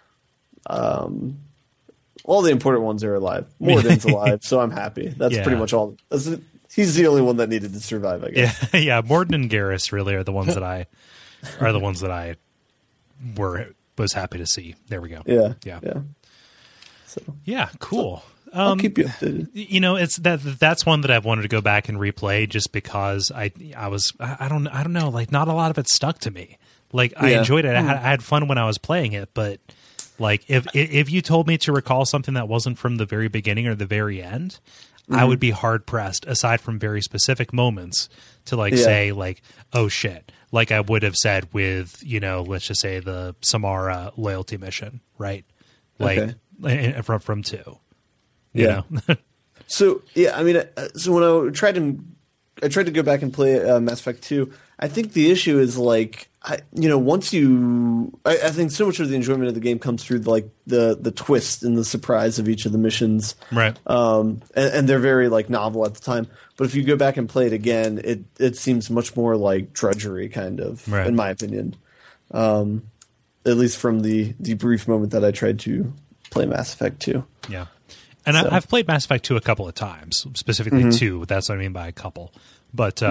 all the important ones are alive. Morden's alive, so I'm happy. That's pretty much all. He's the only one that needed to survive, I guess. Yeah. Morden and Garrus really are the ones that I was happy to see. There we go. Yeah. So yeah, cool. I'll keep you updated. It's that's one that I've wanted to go back and replay just because I don't know, like not a lot of it stuck to me. Like I enjoyed it. I had fun when I was playing it, but like if you told me to recall something that wasn't from the very beginning or the very end, I would be hard pressed, aside from very specific moments, to say like, oh shit, like I would have said with let's just say the Samara loyalty mission, right? Like from 2. You know? So yeah, I mean, so when I tried to go back and play Mass Effect 2. I think the issue is like, I think so much of the enjoyment of the game comes through like the twist and the surprise of each of the missions, right? And they're very like novel at the time. But if you go back and play it again, it seems much more like drudgery, kind of, in my opinion. At least from the brief moment that I tried to play Mass Effect 2. Yeah. And I've played Mass Effect 2 a couple of times, specifically 2. That's what I mean by a couple. But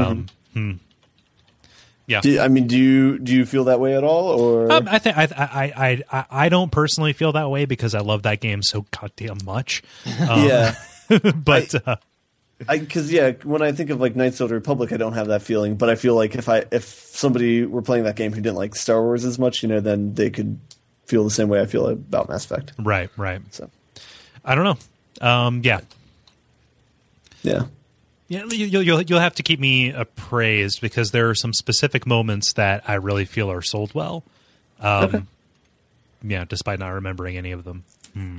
yeah. Do you feel that way at all, or I think I don't personally feel that way because I love that game so goddamn much. But because when I think of like Knights of the Republic, I don't have that feeling. But I feel like if somebody were playing that game who didn't like Star Wars as much, then they could feel the same way I feel about Mass Effect. Right. So I don't know. Yeah. Yeah, you'll have to keep me appraised because there are some specific moments that I really feel are sold well. Yeah, despite not remembering any of them.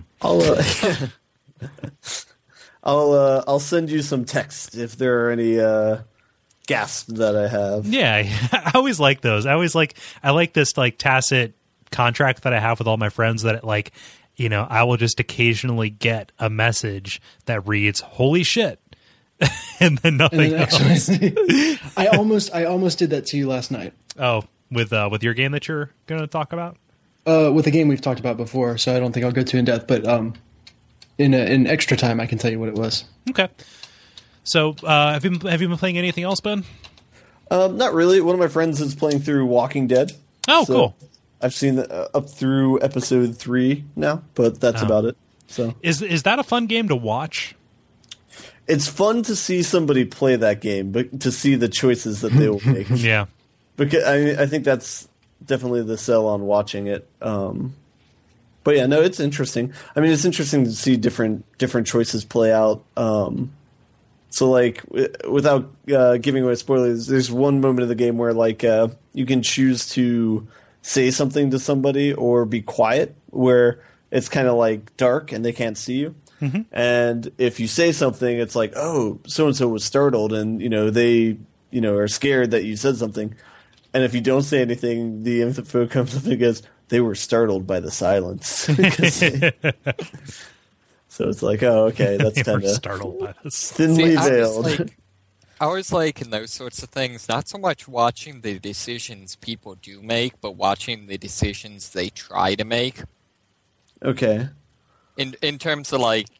I'll send you some text if there are any gasps that I have. Yeah, I always like those. I like this like tacit contract that I have with all my friends that like, I will just occasionally get a message that reads "Holy shit," and then nothing else. I almost did that to you last night. Oh, with your game that you're going to talk about? With a game we've talked about before, so I don't think I'll go too in depth. But in extra time, I can tell you what it was. Okay. So, have you been playing anything else, Ben? Not really. One of my friends is playing through Walking Dead. Oh, so cool. I've seen up through episode 3 now, but that's about it. So, is that a fun game to watch? It's fun to see somebody play that game, but to see the choices that they will make. Yeah, because I think that's definitely the sell on watching it. But yeah, no, it's interesting. I mean, it's interesting to see different choices play out. So like, without giving away spoilers, there's one moment of the game where like you can choose to say something to somebody or be quiet, where it's kind of like dark and they can't see you. Mm-hmm. And if you say something, it's like, oh, so and so was startled, and they are scared that you said something. And if you don't say anything, the info comes up and goes, they were startled by the silence. So it's like, oh, okay, that's kind of startled by this. Thinly veiled. I was like, in those sorts of things, not so much watching the decisions people do make, but watching the decisions they try to make. Okay. In terms of like,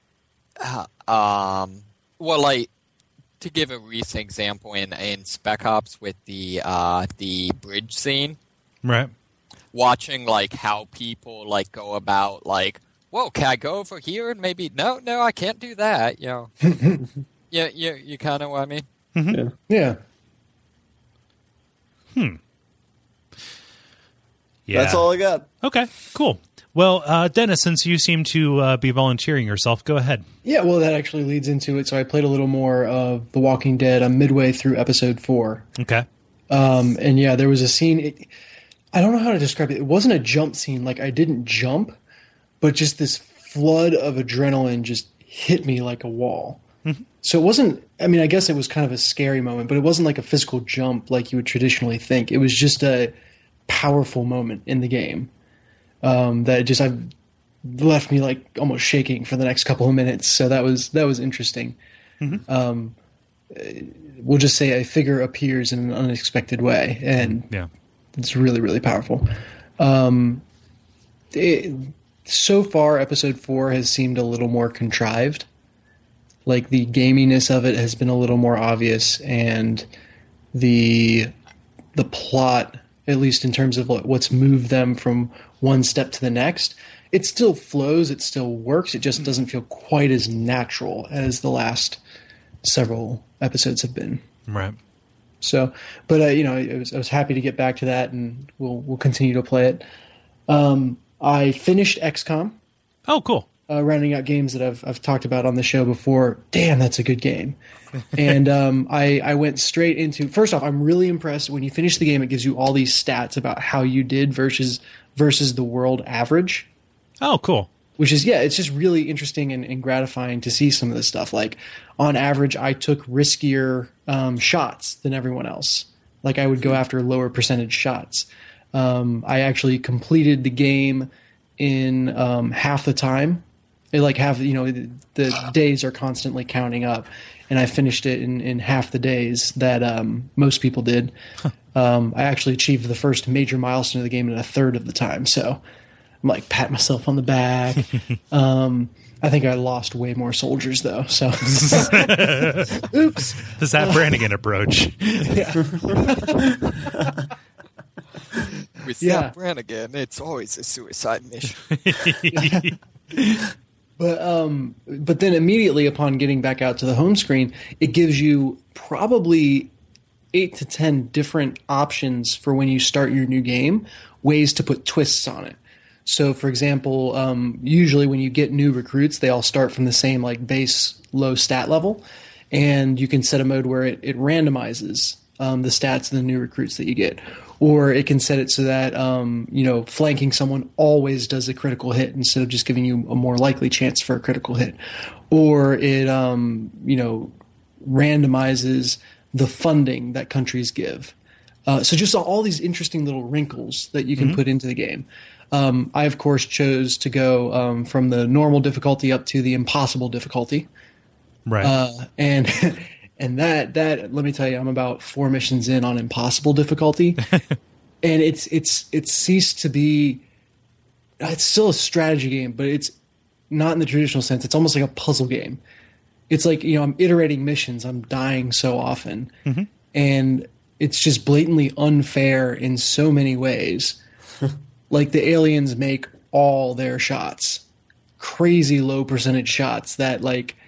well, like, to give a recent example in Spec Ops with the bridge scene, right? Watching like how people like go about like, whoa, can I go over here and maybe no, I can't do that. Yeah, you kind of what I mean. Mm-hmm. Yeah. Yeah. That's all I got. Okay, cool. Well, Dennis, since you seem to be volunteering yourself, go ahead. Yeah, well, that actually leads into it. So I played a little more of The Walking Dead. I'm midway through episode 4. Okay. And yeah, there was a scene. I don't know how to describe it. It wasn't a jump scene. Like, I didn't jump, but just this flood of adrenaline just hit me like a wall. Mm-hmm. So it wasn't, I mean, I guess it was kind of a scary moment, but it wasn't like a physical jump like you would traditionally think. It was just a powerful moment in the game. That just I've left me like almost shaking for the next couple of minutes. So that was interesting. Mm-hmm. We'll just say a figure appears in an unexpected way, and it's really, really powerful. So far, episode 4 has seemed a little more contrived. Like the gaminess of it has been a little more obvious, and the plot, at least in terms of what's moved them from one step to the next, it still flows, it still works, it just doesn't feel quite as natural as the last several episodes have been. Right. So, but I was happy to get back to that, and we'll continue to play it. I finished XCOM. Oh, cool. Rounding out games that I've talked about on the show before. Damn, that's a good game. And I went straight into, first off, I'm really impressed. When you finish the game, it gives you all these stats about how you did versus the world average. Oh, cool. Which is, it's just really interesting and gratifying to see some of this stuff. Like, on average, I took riskier shots than everyone else. Like, I would go after lower percentage shots. I actually completed the game in half the time. The days are constantly counting up, and I finished it in half the days that most people did. I actually achieved the first major milestone of the game in a third of the time, so I'm like patting myself on the back. I think I lost way more soldiers though, so oops. The Zap Brannigan approach. With Zap Brannigan, it's always a suicide mission. But then immediately upon getting back out to the home screen, it gives you probably 8 to 10 different options for when you start your new game, ways to put twists on it. So, for example, usually when you get new recruits, they all start from the same like base low stat level, and you can set a mode where it randomizes the stats of the new recruits that you get. Or it can set it so that, flanking someone always does a critical hit instead of just giving you a more likely chance for a critical hit. Or it, randomizes the funding that countries give. So just all these interesting little wrinkles that you can put into the game. I, of course, chose to go from the normal difficulty up to the impossible difficulty. Right. And that let me tell you, I'm about 4 missions in on impossible difficulty, and it's ceased to be. It's still a strategy game, but it's not in the traditional sense. It's almost like a puzzle game. It's like I'm iterating missions. I'm dying so often, and it's just blatantly unfair in so many ways. Like the aliens make all their shots crazy low percentage shots that like.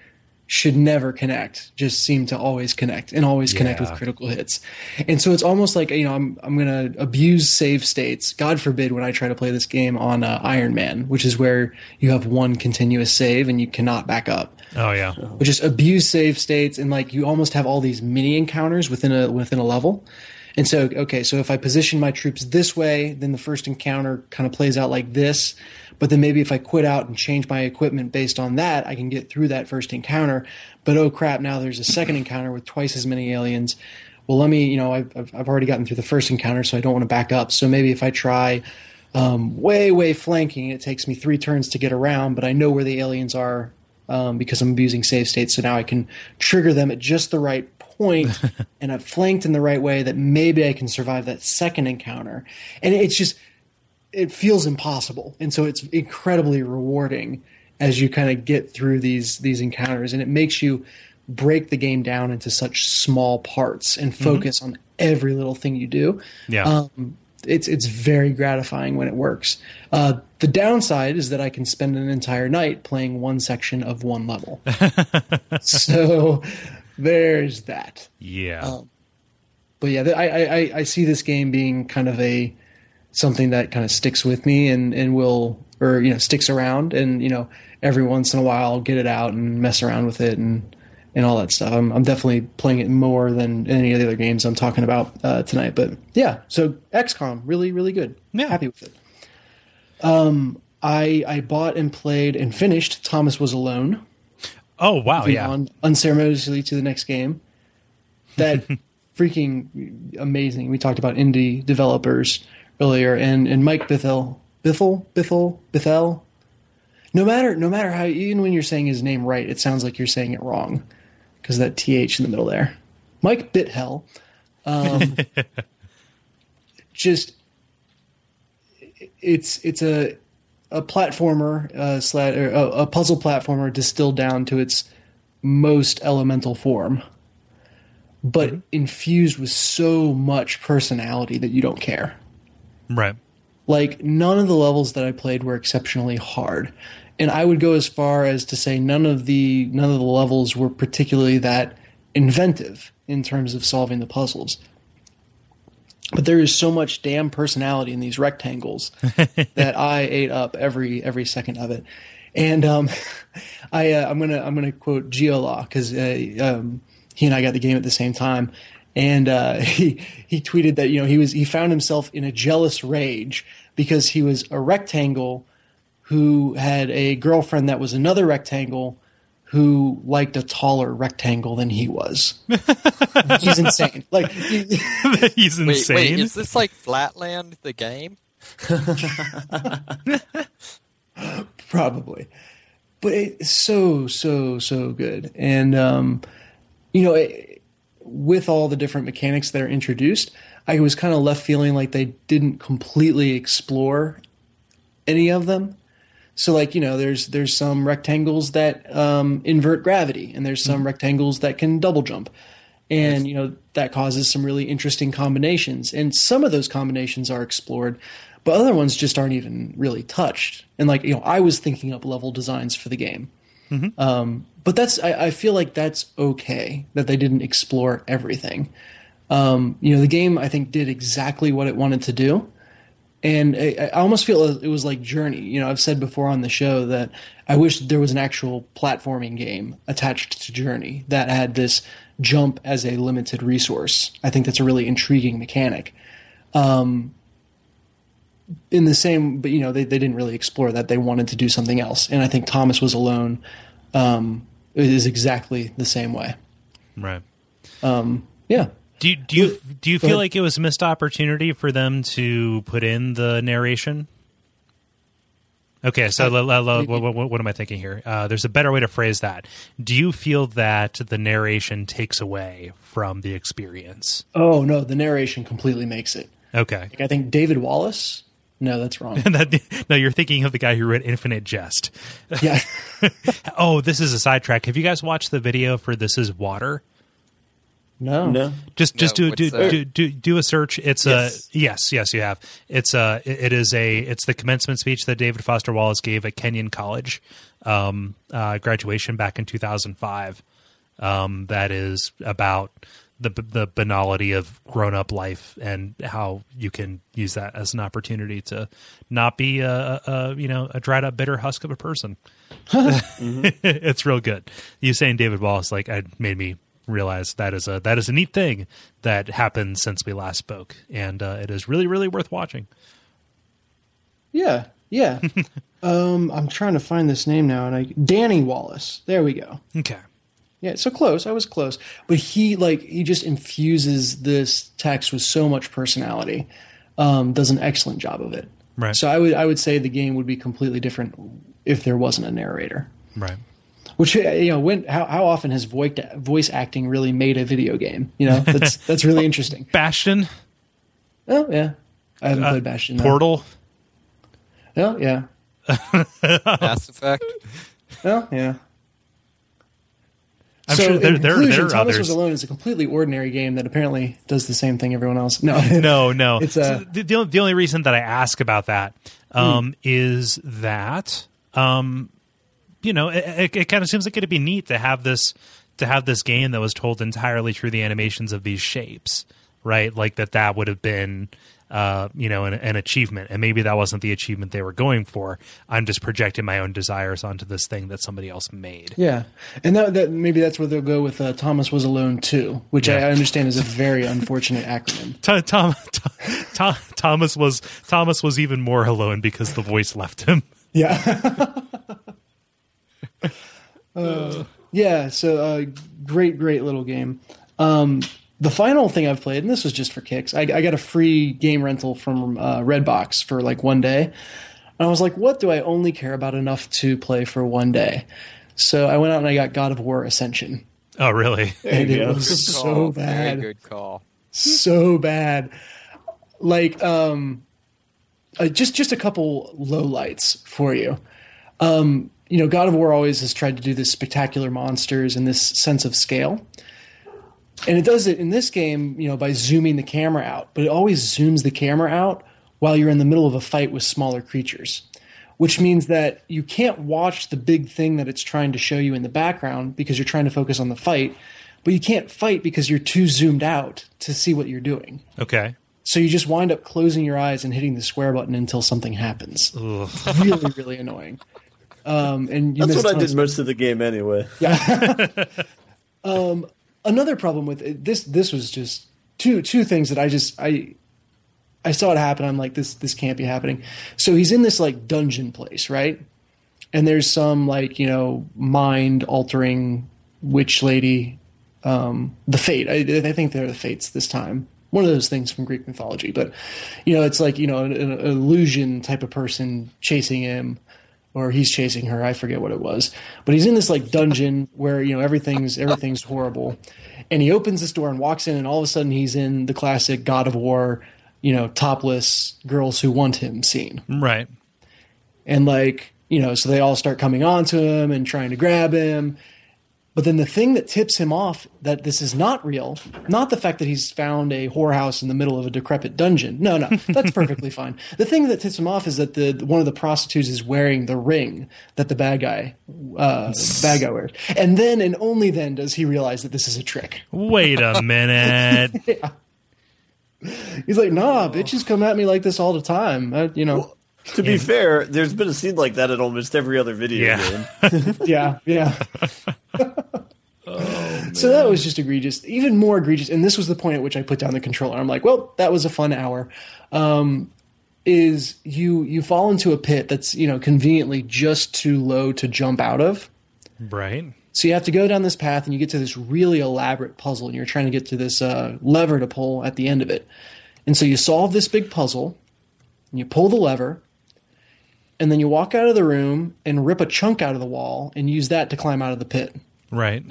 should never connect, just seem to always connect and always connect with critical hits. And so it's almost like, I'm going to abuse save states. God forbid when I try to play this game on Iron Man, which is where you have one continuous save and you cannot back up. Oh yeah. But just abuse save states, and like you almost have all these mini encounters within a level. And so, so if I position my troops this way, then the first encounter kind of plays out like this. But then maybe if I quit out and change my equipment based on that, I can get through that first encounter. But oh crap, now there's a second encounter with twice as many aliens. Well, let me, I've already gotten through the first encounter, so I don't want to back up. So maybe if I try way flanking, it takes me 3 turns to get around, but I know where the aliens are because I'm abusing save states. So now I can trigger them at just the right point, and I've flanked in the right way that maybe I can survive that second encounter. And it feels impossible. And so it's incredibly rewarding as you kind of get through these encounters, and it makes you break the game down into such small parts and focus on every little thing you do. Yeah. It's very gratifying when it works. The downside is that I can spend an entire night playing one section of one level. So there's that. Yeah. But yeah, I see this game being kind of something that kind of sticks with me and will, or, sticks around, and, every once in a while I'll get it out and mess around with it and all that stuff. I'm definitely playing it more than any of the other games I'm talking about tonight. But yeah, so XCOM, really, really good. Yeah. Happy with it. I bought and played and finished Thomas Was Alone. Oh, wow, moving yeah. on unceremoniously to the next game. That freaking amazing. We talked about indie developers earlier, and Mike Bithell. No matter how, even when you're saying his name right, it sounds like you're saying it wrong because that TH in the middle there. Mike Bithell. Just it's a platformer a puzzle platformer distilled down to its most elemental form, but infused with so much personality that you don't care. Right. Like, none of the levels that I played were exceptionally hard. And I would go as far as to say none of the levels were particularly that inventive in terms of solving the puzzles. But there is so much damn personality in these rectangles that I ate up every second of it. And I'm gonna quote Geolaw, because he and I got the game at the same time. And he tweeted that he found himself in a jealous rage because he was a rectangle who had a girlfriend that was another rectangle who liked a taller rectangle than he was. He's insane. Like he's insane. Wait, is this like Flatland the game? Probably, but it's so good, and with all the different mechanics that are introduced, I was kind of left feeling like they didn't completely explore any of them. So, like, there's some rectangles that invert gravity, and there's some rectangles that can double jump. And, that causes some really interesting combinations. And some of those combinations are explored, but other ones just aren't even really touched. And, like, I was thinking up level designs for the game. But I feel like that's okay that they didn't explore everything. The game, I think, did exactly what it wanted to do. And I almost feel it was like Journey. I've said before on the show that I wish there was an actual platforming game attached to Journey that had this jump as a limited resource. I think that's a really intriguing mechanic. In the same, but they didn't really explore that. They wanted to do something else. And I think Thomas Was Alone is exactly the same way. Right. Yeah. Do you feel like it was a missed opportunity for them to put in the narration? Okay, so what am I thinking here? There's a better way to phrase that. Do you feel that the narration takes away from the experience? Oh, no, the narration completely makes it. Okay. Like, I think David Wallace... No, that's wrong. No, you're thinking of the guy who wrote Infinite Jest. Yeah. Oh, this is a sidetrack. Have you guys watched the video for This Is Water? No. Just No, do a search. It's Yes. yes, you have. It's the commencement speech that David Foster Wallace gave at Kenyon College graduation back in 2005. That is about the banality of grown-up life and how you can use that as an opportunity to not be a dried up bitter husk of a person. It's real good. You saying David Wallace made me realize that is a neat thing that happened since we last spoke, and it is really, really worth watching. Yeah. I'm trying to find this name now, and Danny Wallace. There we go. Okay. Yeah, so close. I was close, but he just infuses this text with so much personality. Does an excellent job of it. Right. So I would say the game would be completely different if there wasn't a narrator. Right. Which how often has voice acting really made a video game? That's really interesting. Bastion. Oh yeah, I haven't played Bastion. Portal. Oh yeah. Mass Effect. Oh yeah. I'm sure there are Thomas others. Was Alone is a completely ordinary game that apparently does the same thing everyone else. No. It's the only reason that I ask about that is that it kind of seems like it'd be neat to have this game that was told entirely through the animations of these shapes, right? Like that would have been an achievement, and maybe that wasn't the achievement they were going for. I'm just projecting my own desires onto this thing that somebody else made. Yeah, and that maybe that's where they'll go with Thomas Was Alone too, which I understand is a very unfortunate acronym. Thomas was even more alone because the voice left him. Yeah. Yeah. So great little game. The final thing I've played, and this was just for kicks, I got a free game rental from Redbox for like one day. And I was like, what do I only care about enough to play for one day? So I went out and I got God of War Ascension. Oh, really? And it was so bad. Very good call. So bad. Like, just a couple lowlights for you. God of War always has tried to do this spectacular monsters and this sense of scale. And it does it in this game, by zooming the camera out. But it always zooms the camera out while you're in the middle of a fight with smaller creatures, which means that you can't watch the big thing that it's trying to show you in the background because you're trying to focus on the fight. But you can't fight because you're too zoomed out to see what you're doing. Okay. So you just wind up closing your eyes and hitting the square button until something happens. Really, really annoying. And that's what I did most of the game anyway. Yeah. Another problem with it, this was just two things that I saw it happen. I'm like, this can't be happening. So he's in this like dungeon place, right? And there's some like, mind altering witch lady, the Fate. I think they're the Fates this time. One of those things from Greek mythology, but it's like, an illusion type of person chasing him. Or he's chasing her. I forget what it was, but he's in this like dungeon where everything's horrible, and he opens this door and walks in, and all of a sudden he's in the classic God of War, topless girls who want him scene, right? And so they all start coming on to him and trying to grab him. But then the thing that tips him off that this is not real, not the fact that he's found a whorehouse in the middle of a decrepit dungeon. No, that's perfectly fine. The thing that tips him off is that one of the prostitutes is wearing the ring that the bad guy wears. And then and only then does he realize that this is a trick. Wait a minute. Yeah. He's like, nah, bitches come at me like this all the time. Well, to be fair, there's been a scene like that in almost every other video game. Yeah. So that was just egregious, even more egregious. And this was the point at which I put down the controller. I'm like, well, that was a fun hour. Is you fall into a pit that's, conveniently just too low to jump out of. Right. So you have to go down this path and you get to this really elaborate puzzle and you're trying to get to this lever to pull at the end of it. And so you solve this big puzzle and you pull the lever. And then you walk out of the room and rip a chunk out of the wall and use that to climb out of the pit. Right.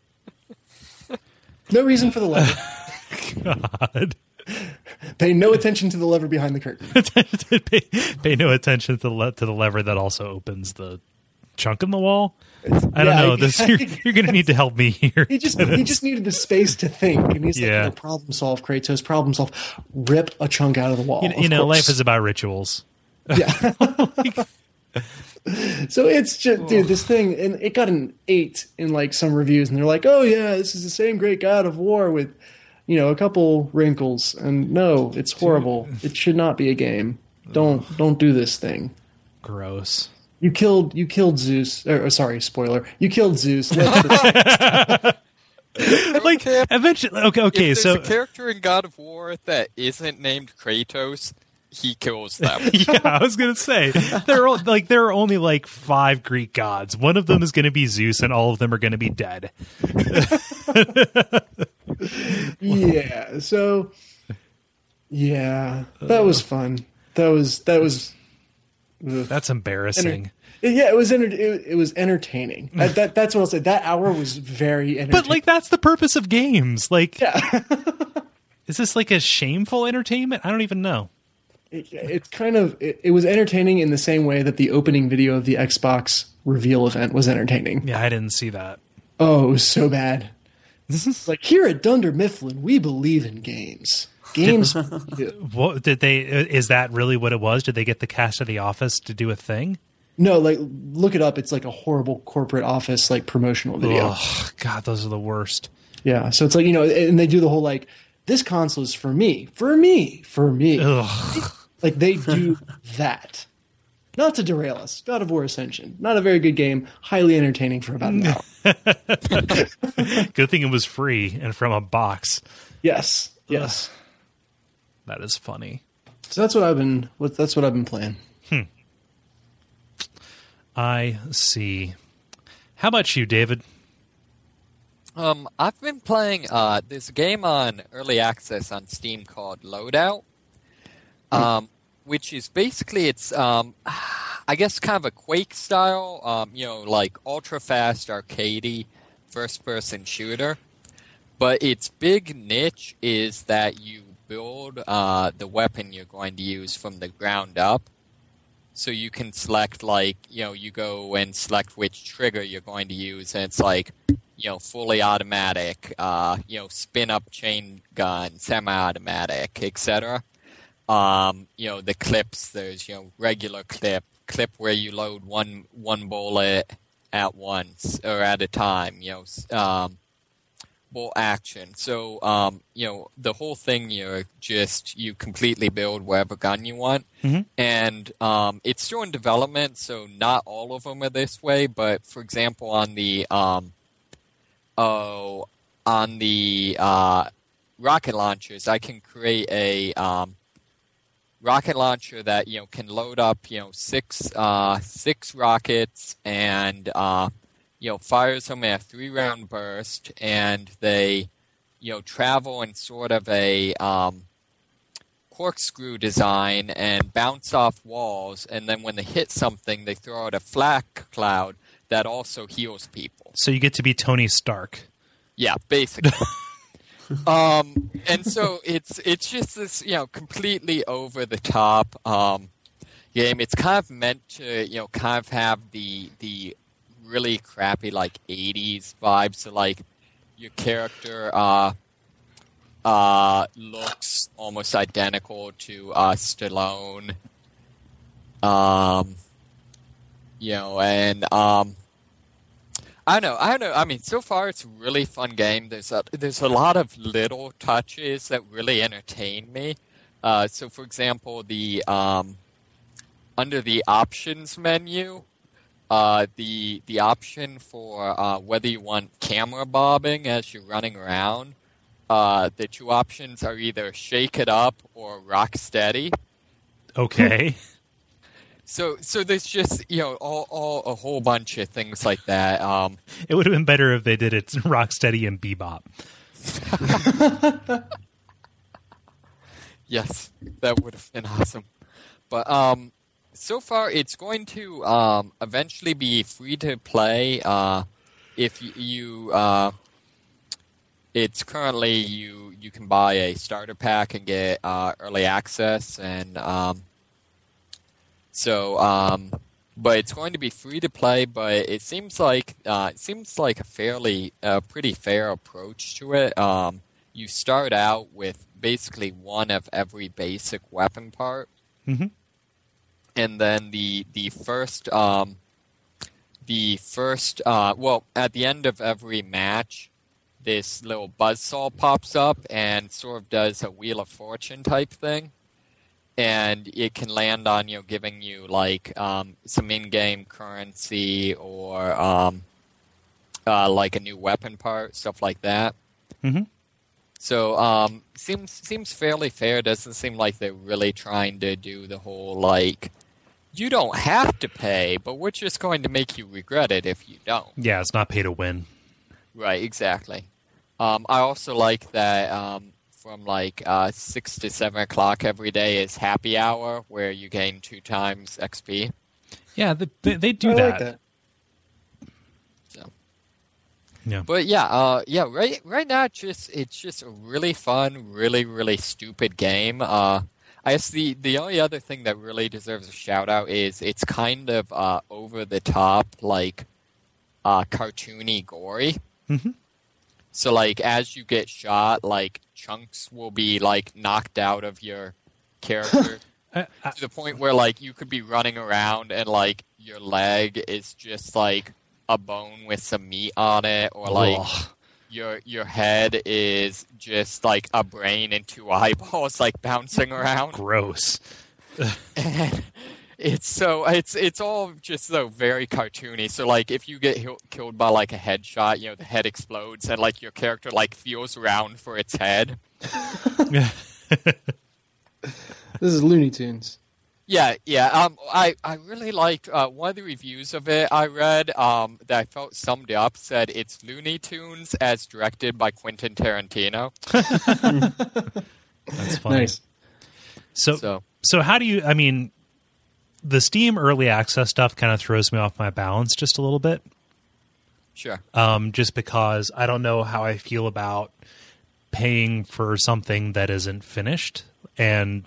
No reason for the lever. God. Pay no attention to the lever behind the curtain. Pay no attention to the lever that also opens the chunk in the wall. I don't know. This you're going to need to help me here. He just needed the space to think, and he's like, problem solve, Kratos, problem solve. Rip a chunk out of the wall. You know, life is about rituals. Yeah. So it's just, dude, this thing, and it got an 8 in like some reviews, and they're like, oh yeah, this is the same great God of War with, you know, a couple wrinkles. And no, it's horrible. It should not be a game. Don't do this thing. Gross. You killed Zeus. Sorry, spoiler. You killed Zeus. Like eventually. Okay. If So there's a character in God of War that isn't named Kratos, he kills them. yeah, I was gonna say there are only like 5 Greek gods. One of them is going to be Zeus, and all of them are going to be dead. Yeah. So. Yeah, that was fun. That was. That's embarrassing. Yeah, it was entertaining. That's what I'll say. That hour was very entertaining. But like that's the purpose of games. Like, yeah. Is this like a shameful entertainment? I don't even know. It's kind of it was entertaining in the same way that the opening video of the Xbox reveal event was entertaining. Yeah, I didn't see that. Oh, it was so bad. Like, here at Dunder Mifflin, we believe in games. Games. What did they? Is that really what it was? Did they get the cast of The Office to do a thing? No, like look it up. It's like a horrible corporate office like promotional video. Oh, God, those are the worst. Yeah, so it's like, you know, and they do the whole like, this console is for me, for me, for me. Ugh. Like they do that. Not to derail us, God of War Ascension, not a very good game, highly entertaining for about an hour. Good thing it was free and from a box. Yes. Ugh. That is funny. So that's what I've been playing. I see. How about you, David? I've been playing. There's a game on early access on Steam called Loadout, which is basically it's I guess kind of a Quake style, you know, like ultra fast arcadey first person shooter. But its big niche is that you build the weapon you're going to use from the ground up. So you can select, like, you know, you go and select which trigger you're going to use, and it's like, you know, fully automatic, you know, spin-up chain gun, semi-automatic, etc. You know, the clips, there's, you know, regular clip where you load one bullet at once, or at a time, you know, bolt action. So, you know, the whole thing, you completely build whatever gun you want. Mm-hmm. And it's still in development, so not all of them are this way. But for example, on the rocket launchers, I can create a rocket launcher that, you know, can load up, you know, six rockets and you know, fires them at a 3-round burst, and they, you know, travel in sort of a corkscrew design and bounce off walls, and then when they hit something, they throw out a flak cloud that also heals people. So you get to be Tony Stark. Yeah, basically. And so it's just this, you know, completely over the top game. It's kind of meant to, you know, kind of have the really crappy, like, 80s vibes. So, like, your character looks almost identical to Stallone. You know, and I don't know. I mean, so far it's a really fun game. There's a lot of little touches that really entertain me. So, for example, the under the options menu, the option for whether you want camera bobbing as you're running around, the two options are either shake it up or rock steady. Okay. So there's just, you know, all a whole bunch of things like that. It would have been better if they did it Rocksteady and Bebop. Yes, that would have been awesome. But so far, it's going to eventually be free to play. If you it's currently you can buy a starter pack and get early access, and so but it's going to be free to play. But it seems like a pretty fair approach to it. You start out with basically one of every basic weapon part, Mm-hmm. and then the first at the end of every match, this little buzzsaw pops up and sort of does a Wheel of Fortune type thing. And it can land on, giving you, like, some in-game currency or, like a new weapon part, stuff like that. Mm-hmm. So, seems fairly fair. Doesn't seem like they're really trying to do the whole, like, you don't have to pay, but we're just going to make you regret it if you don't. Yeah, it's not pay to win. Right, exactly. I also like that from like 6 to 7 o'clock every day is happy hour, where you gain 2 times XP. Yeah, they do I that. like that. So. Yeah. But right now it's just a really fun, really, really stupid game. I guess the only other thing that really deserves a shout out is it's kind of over the top, like cartoony, gory. Mm-hmm. So, like, as you get shot, like, chunks will be, like, knocked out of your character to the point where, like, you could be running around and, like, your leg is just, like, a bone with some meat on it, or, like, your head is just, like, a brain and 2 eyeballs, like, bouncing around. Gross. And it's all just so very cartoony. So, like, if you get killed by, like, a headshot, the head explodes and, like, your character, like, feels around for its head. This is Looney Tunes. Yeah. I really liked one of the reviews of it I read that I felt summed up, said it's Looney Tunes as directed by Quentin Tarantino. That's funny. Nice. So how do you, I mean, the Steam early access stuff kind of throws me off my balance just a little bit. Sure. Just because I don't know how I feel about paying for something that isn't finished. And,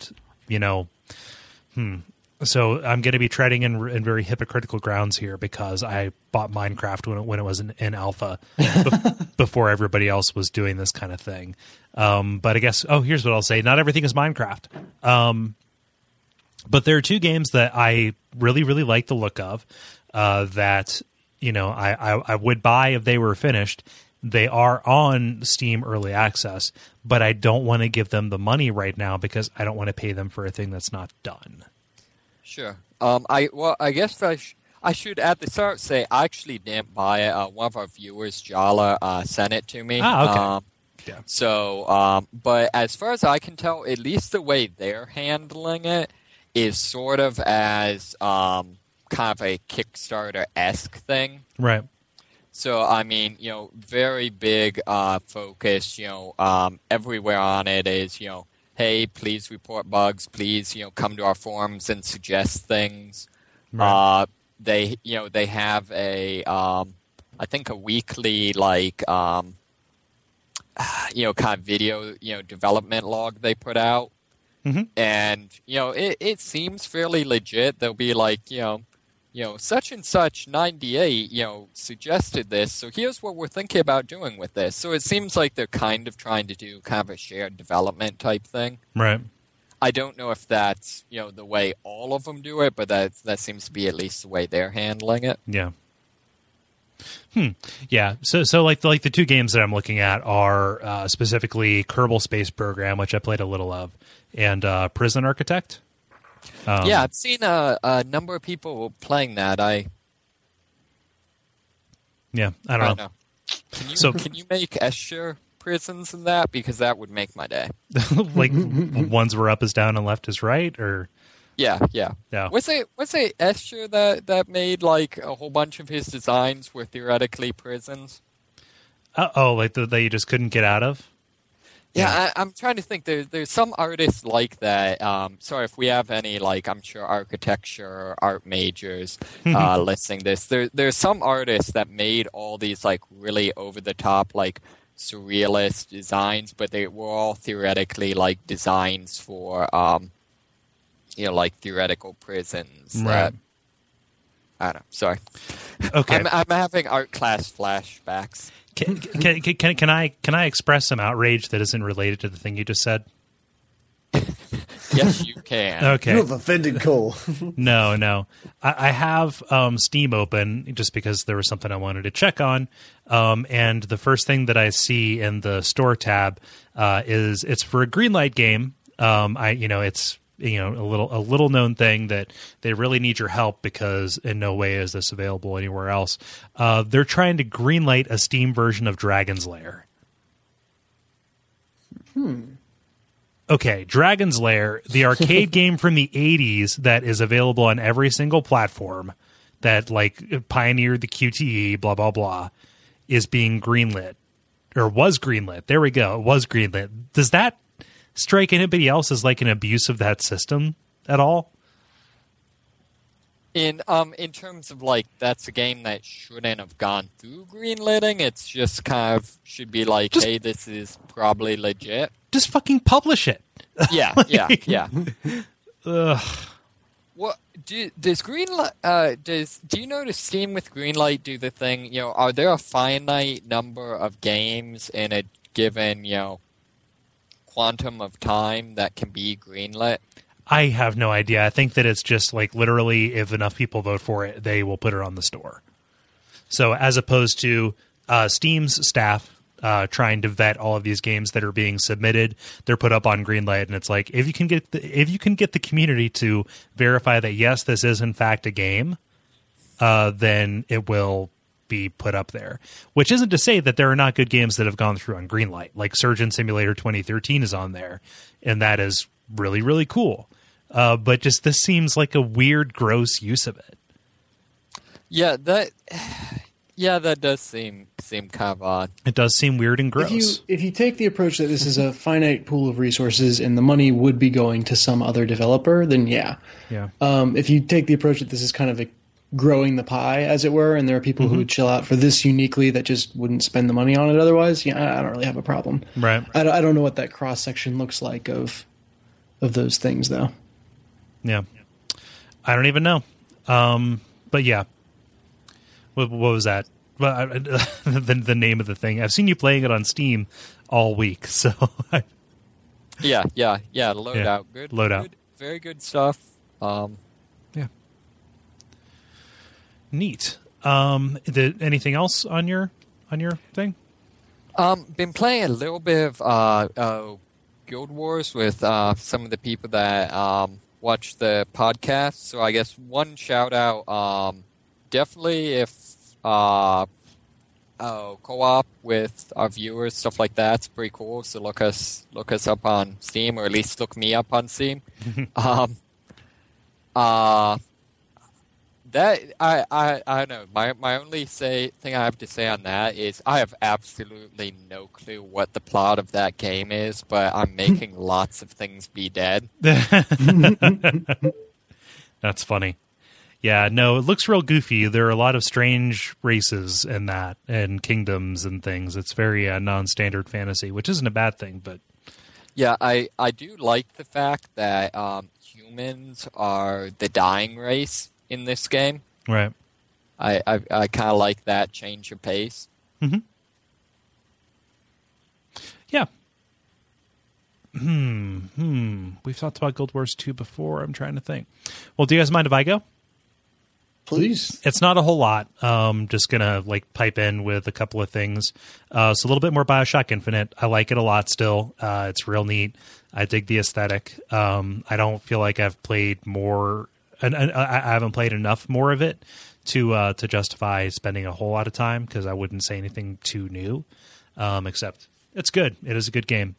so I'm going to be treading in very hypocritical grounds here because I bought Minecraft when it was in alpha before everybody else was doing this kind of thing. But I guess, here's what I'll say. Not everything is Minecraft. But there are 2 games that I really, really like the look of that, I would buy if they were finished. They are on Steam Early Access, but I don't want to give them the money right now because I don't want to pay them for a thing that's not done. Sure. I guess I should at the start say I actually didn't buy it. One of our viewers, Jala, sent it to me. Ah, okay. Yeah. So, but as far as I can tell, at least the way they're handling it is sort of as kind of a Kickstarter-esque thing. Right. So, I mean, very big focus, everywhere on it is, hey, please report bugs, please, come to our forums and suggest things. Right. They have I think a weekly, like, kind of video, development log they put out. Mm-hmm. And, it seems fairly legit. They'll be like, such and such 98, suggested this. So here's what we're thinking about doing with this. So it seems like they're kind of trying to do kind of a shared development type thing. Right. I don't know if that's, the way all of them do it, but that seems to be at least the way they're handling it. Yeah. Yeah. So like the 2 games that I'm looking at are specifically Kerbal Space Program, which I played a little of, and Prison Architect. Yeah, I've seen a number of people playing that. I don't know. Can you make Escher prisons in that? Because that would make my day. Like ones where up is down and left is right, or yeah. Was it Escher that made like a whole bunch of his designs were theoretically prisons? Like that you just couldn't get out of? Yeah, I'm trying to think. There's some artists like that. Sorry if we have any, like, I'm sure architecture or art majors listening to this. There's some artists that made all these, like, really over-the-top, like, surrealist designs, but they were all theoretically, like, designs for, like, theoretical prisons. Right. I don't know. Sorry. Okay. I'm having art class flashbacks. Can I express some outrage that isn't related to the thing you just said? Yes, you can. Okay. You have offended Cole. No. I have Steam open just because there was something I wanted to check on. And the first thing that I see in the store tab is it's for a Greenlight game. It's a little known thing that they really need your help because in no way is this available anywhere else. They're trying to greenlight a Steam version of Dragon's Lair. Okay, Dragon's Lair, the arcade game from the 80s that is available on every single platform that like pioneered the QTE, blah, blah, blah, is being greenlit. Or was greenlit. There we go. It was greenlit. Does that strike anybody else as like an abuse of that system at all? In terms of like that's a game that shouldn't have gone through greenlighting, it's just kind of should be like, hey, this is probably legit. Just fucking publish it. Yeah, Like- yeah. Ugh. What does Greenlight? Do you notice Steam with Greenlight do the thing? Are there a finite number of games in a given quantum of time that can be greenlit? I have no idea. I think that it's just like literally if enough people vote for it, they will put it on the store. So as opposed to Steam's staff trying to vet all of these games that are being submitted, they're put up on Greenlight, and it's like if you can get the community to verify that yes, this is in fact a game, then it will be put up there. Which isn't to say that there are not good games that have gone through on Greenlight. Like Surgeon Simulator 2013 is on there, and that is really, really cool. But just this seems like a weird, gross use of it. Yeah, that does seem kind of odd. It does seem weird and gross. If you take the approach that this is a finite pool of resources and the money would be going to some other developer, then yeah. If you take the approach that this is kind of growing the pie, as it were, and there are people who would chill out for this uniquely that just wouldn't spend the money on it otherwise, I don't really have a problem. Right. I don't know what that cross section looks like of those things, though. Yeah. I don't even know. But yeah. What was that? Well, the name of the thing. I've seen you playing it on Steam all week, so Yeah. Loadout, good. Loadout. Good, very good stuff. Yeah. Neat. Anything else on your thing? Been playing a little bit of Guild Wars with some of the people that watch the podcast. So I guess one shout out, definitely if co-op with our viewers, stuff like that's pretty cool. So look us up on Steam, or at least look me up on Steam. That I don't know. My only thing I have to say on that is I have absolutely no clue what the plot of that game is, but I'm making lots of things be dead. That's funny. Yeah, no, it looks real goofy. There are a lot of strange races in that, and kingdoms and things. It's very non-standard fantasy, which isn't a bad thing, but yeah, I do like the fact that humans are the dying race in this game. right. I kind of like that change of pace. Mm-hmm. Yeah. We've talked about Guild Wars 2 before. I'm trying to think. Well, do you guys mind if I go? Please. It's not a whole lot. Just gonna pipe in with a couple of things. So a little bit more BioShock Infinite. I like it a lot still. It's real neat. I dig the aesthetic. I don't feel like I've played more, and I haven't played enough more of it to justify spending a whole lot of time, because I wouldn't say anything too new, except it's good. It is a good game.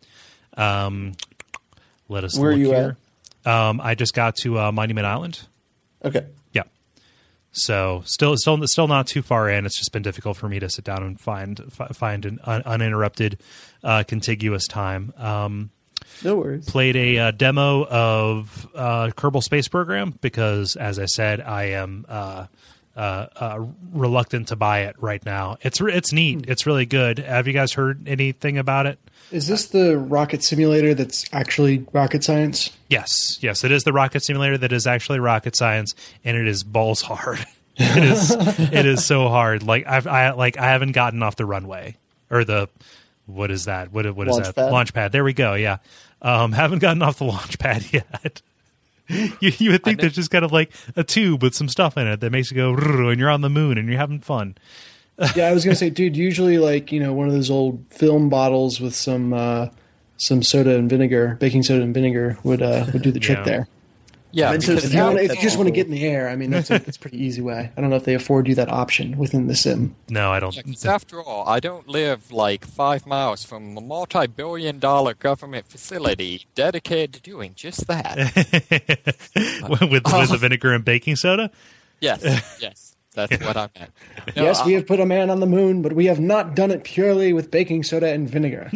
Let us Where look are you here. I just got to Monument Island. Okay. Yeah. So still not too far in. It's just been difficult for me to sit down and find an uninterrupted, contiguous time. No worries. Played a demo of Kerbal Space Program because, as I said, I am reluctant to buy it right now. It's neat. It's really good. Have you guys heard anything about it? Is this the rocket simulator that's actually rocket science? Yes, it is the rocket simulator that is actually rocket science, and it is balls hard. It is so hard. Like I haven't gotten off the runway or the what is that? What is Launch that? pad? Launch pad. There we go. Yeah. Haven't gotten off the launch pad yet. You would think there's just kind of like a tube with some stuff in it that makes you go and you're on the moon and you're having fun. Yeah, I was gonna say, dude. Usually, like one of those old film bottles with some soda and vinegar, baking soda and vinegar would do the trick Yeah. there. Yeah, Mentos because If you just want to get in the air, I mean, that's a pretty easy way. I don't know if they afford you that option within the sim. No, I don't. Yeah, 'cause after all, I don't live like 5 miles from a multi-billion-dollar government facility dedicated to doing just that. with the vinegar and baking soda. Yes, that's what I meant. No, Yes, we have put a man on the moon, but we have not done it purely with baking soda and vinegar.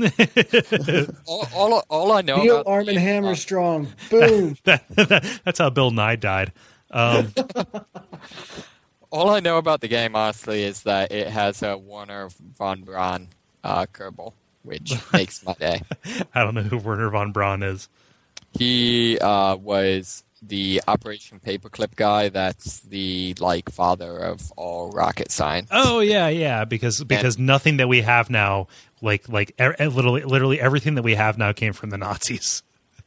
all I know Feel about Arm and Hammer strong. Boom. That's how Bill Nye died. all I know about the game, honestly, is that it has a Werner von Braun Kerbal, which makes my day. I don't know who Werner von Braun is. He was the Operation Paperclip guy. That's the father of all rocket science. Oh yeah, because nothing that we have now, literally everything that we have now came from the Nazis.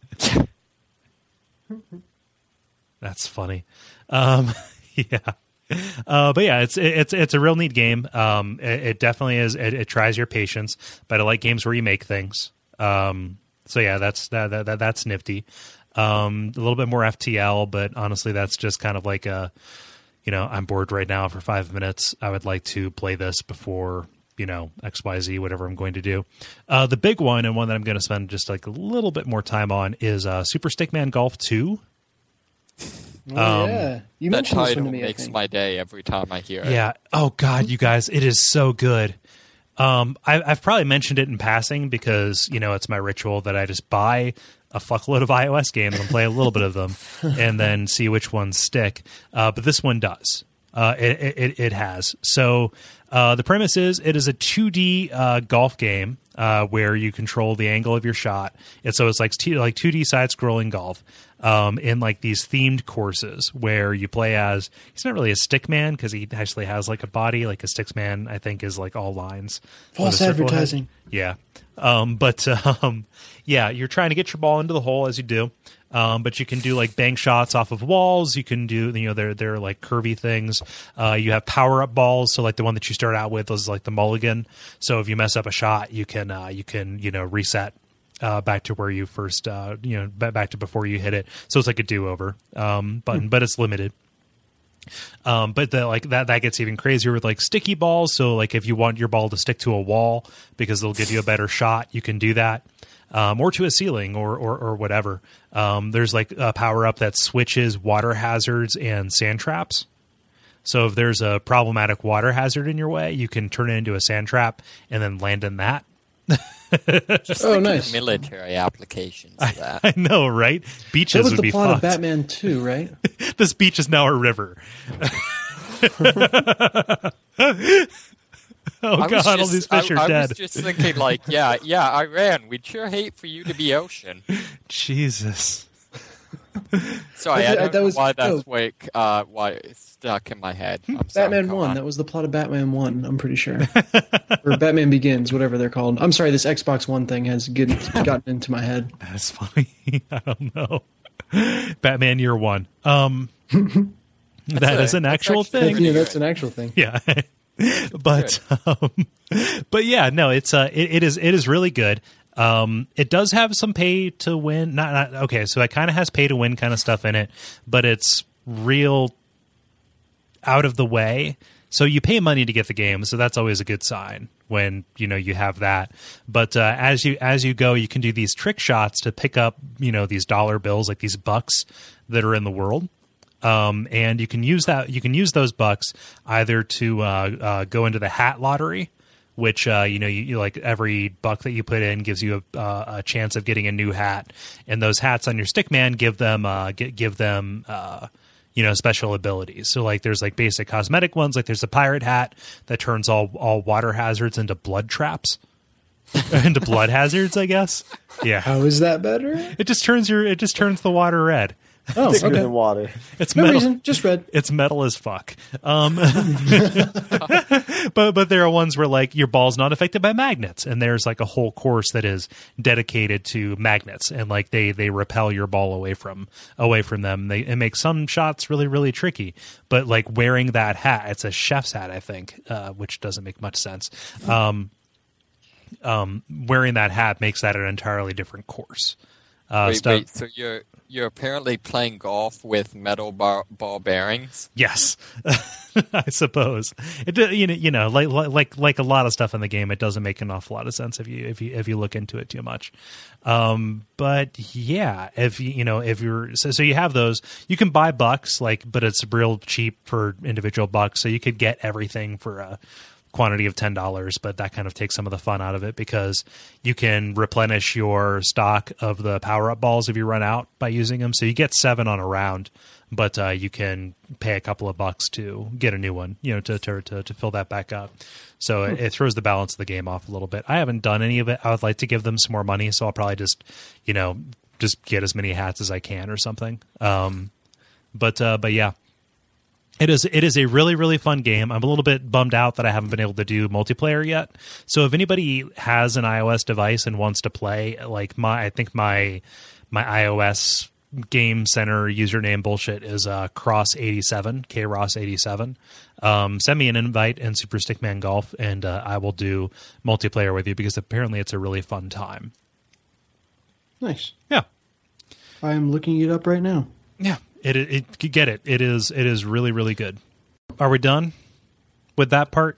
That's funny. Yeah. But yeah, it's a real neat game. It definitely is. It tries your patience, but I like games where you make things. So yeah, that's nifty. A little bit more FTL, but honestly, that's just kind of like I'm bored right now for 5 minutes. I would like to play this before, XYZ, whatever I'm going to do. The big one, and one that I'm going to spend just like a little bit more time on, is Super Stickman Golf 2. Oh, yeah. You That mentioned this one title to me, I makes think. my day every time I hear it. Yeah. Oh God, you guys, it is so good. I've probably mentioned it in passing because, it's my ritual that I just buy a fuckload of iOS games and play a little bit of them and then see which ones stick. But this one does. It has. So the premise is it is a 2D golf game where you control the angle of your shot. It's like 2D side-scrolling golf in like these themed courses where you play as, he's not really a stick man because he actually has like a body. Like a sticks man, I think, is like all lines. False with a circle head. advertising. Yeah. Yeah, you're trying to get your ball into the hole as you do. But you can do like bank shots off of walls. You can do, they're like curvy things. You have power up balls. So like the one that you start out with is like the mulligan. So if you mess up a shot, you can reset back to where you first, back to before you hit it. So it's like a do-over button, but it's limited. But that gets even crazier with like sticky balls. So like if you want your ball to stick to a wall because they'll give you a better shot, you can do that. Or to a ceiling or whatever. There's like a power up that switches water hazards and sand traps. So if there's a problematic water hazard in your way, you can turn it into a sand trap and then land in that. Just Oh, think of nice. the military applications of that. I know, right? Beaches That was would the be plot of fucked. Batman 2, right? This beach is now a river. Oh God! All these fish are I dead. was just thinking, yeah, Iran. We'd sure hate for you to be ocean. Jesus. Sorry, I don't that know was- why that's no. why it's stuck in my head. I'm sorry, Batman go 1. on. That was the plot of Batman 1, I'm pretty sure. Or Batman Begins, whatever they're called. I'm sorry, this Xbox One thing has gotten into my head. That's funny. I don't know. Batman Year One. That is an that's actual actually thing. Thank you, that's an actual thing. Yeah. But yeah, no, it is really good. It does have some pay to win. Not okay. So it kind of has pay to win kind of stuff in it, but it's real out of the way. So you pay money to get the game. So that's always a good sign when, you have that. But, as you go, you can do these trick shots to pick up, these dollar bills, like these bucks that are in the world. And you can use those bucks either to go into the hat lottery, which you like every buck that you put in gives you a chance of getting a new hat, and those hats on your Stickman give them special abilities. So like there's like basic cosmetic ones, like there's a pirate hat that turns all water hazards into blood traps. Into blood hazards, I guess. Yeah. How is that better? It just turns the water red. Oh, Thicker okay. than water. It's No metal. reason, just red. It's metal as fuck. But there are ones where like your ball's not affected by magnets, and there's like a whole course that is dedicated to magnets, and like they repel your ball away from them. It makes some shots really, really tricky. But like wearing that hat, it's a chef's hat, I think, which doesn't make much sense. Wearing that hat makes that an entirely different course. Wait, so you're apparently playing golf with metal ball bearings? Yes, I suppose it. Like a lot of stuff in the game, it doesn't make an awful lot of sense if you look into it too much. But yeah, if you're so you have those, you can buy bucks, but it's real cheap for individual bucks, so you could get everything for a quantity of $10, but that kind of takes some of the fun out of it because you can replenish your stock of the power-up balls if you run out by using them. So you get 7 on a round, but you can pay a couple of bucks to get a new one, to fill that back up. So it throws the balance of the game off a little bit. I haven't done any of it. I would like to give them some more money, so I'll probably just get as many hats as I can or something. But yeah. It is a really, really fun game. I'm a little bit bummed out that I haven't been able to do multiplayer yet. So if anybody has an iOS device and wants to play, I think my iOS Game Center username bullshit is Cross87, KRoss87. Send me an invite in Super Stickman Golf, and I will do multiplayer with you because apparently it's a really fun time. Nice. Yeah. I'm looking it up right now. Yeah. It get it. It is really, really good. Are we done with that part?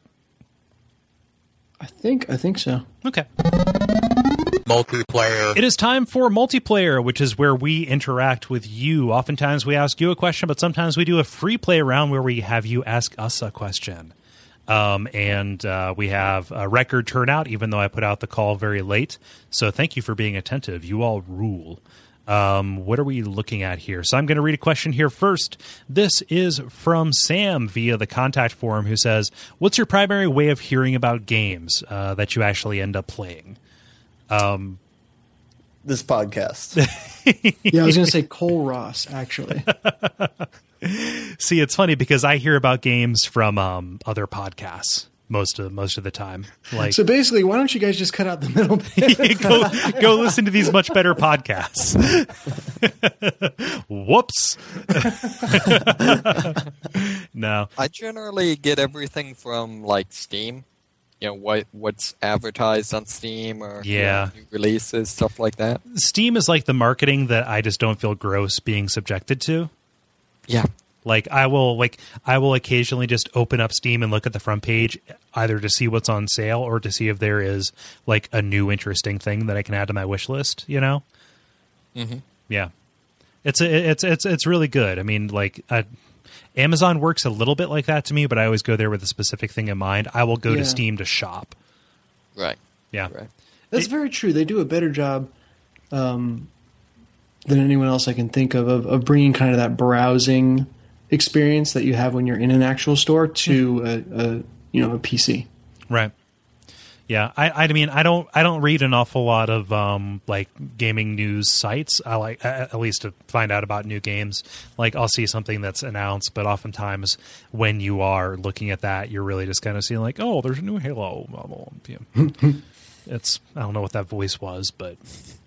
I think so. Okay. Multiplayer. It is time for multiplayer, which is where we interact with you. Oftentimes we ask you a question, but sometimes we do a free play round where we have you ask us a question. And we have a record turnout, even though I put out the call very late. So thank you for being attentive. You all rule. What are we looking at here? So I'm going to read a question here first. This is from Sam via the contact form, who says, what's your primary way of hearing about games that you actually end up playing? This podcast. Yeah, I was going to say Cole Ross, actually. See, it's funny because I hear about games from other podcasts most of the time. So basically, why don't you guys just cut out the middle bit? go listen to these much better podcasts. Whoops. No. I generally get everything from Steam. What's advertised on Steam or new releases, stuff like that. Steam is like the marketing that I just don't feel gross being subjected to. Yeah. I will occasionally just open up Steam and look at the front page, either to see what's on sale or to see if there is a new interesting thing that I can add to my wish list. Mm-hmm. Yeah, it's really good. I mean, Amazon works a little bit like that to me, but I always go there with a specific thing in mind. I will go to Steam to shop. Right. Yeah. Right. That's very true. They do a better job than anyone else I can think of bringing kind of that browsing experience that you have when you're in an actual store to a PC. Right. Yeah. I mean, I don't read an awful lot of gaming news sites. I like at least to find out about new games. I'll see something that's announced, but oftentimes when you are looking at that, you're really just kind of seeing oh, there's a new Halo. It's I don't know what that voice was, but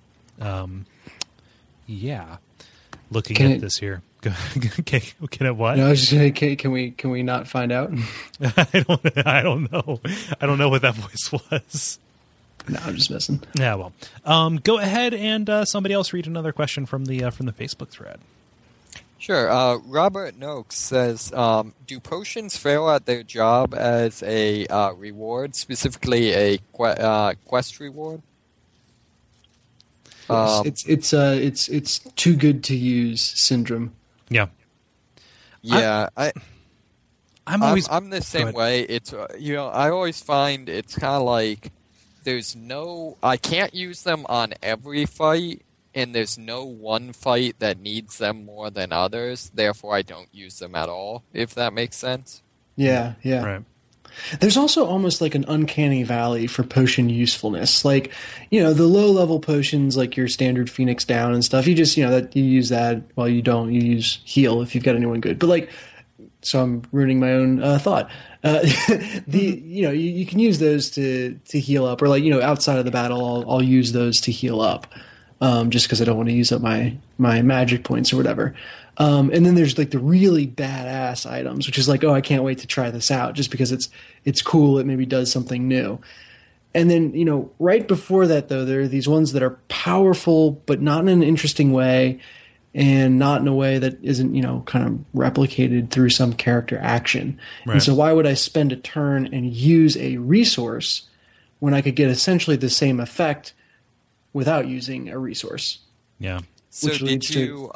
yeah. Looking at this here. Okay, can it what? No, I was just saying, can we not find out? I don't know. I don't know what that voice was. No, I'm just messing. Yeah, well, go ahead and somebody else read another question from the Facebook thread. Sure. Robert Noakes says, do potions fail at their job as a reward, specifically a quest reward? It's too good to use syndrome. Yeah. Yeah, I'm the same way. It's I always find it's kind of I can't use them on every fight, and there's no one fight that needs them more than others. Therefore, I don't use them at all. If that makes sense. Yeah. Right. There's also almost like an uncanny valley for potion usefulness. Like, the low level potions, like your standard Phoenix Down and stuff, you just, that you use that. Well, you don't. You use heal if you've got anyone good. But like, so I'm ruining my own thought. You can use those to heal up, or like, outside of the battle, I'll use those to heal up, just because I don't want to use up my magic points or whatever. And then there's like the really badass items, which is like, oh, I can't wait to try this out just because it's cool. It maybe does something new. And then, right before that, though, there are these ones that are powerful, but not in an interesting way and not in a way that isn't, kind of replicated through some character action. Right. And so why would I spend a turn and use a resource when I could get essentially the same effect without using a resource? Yeah. So did you...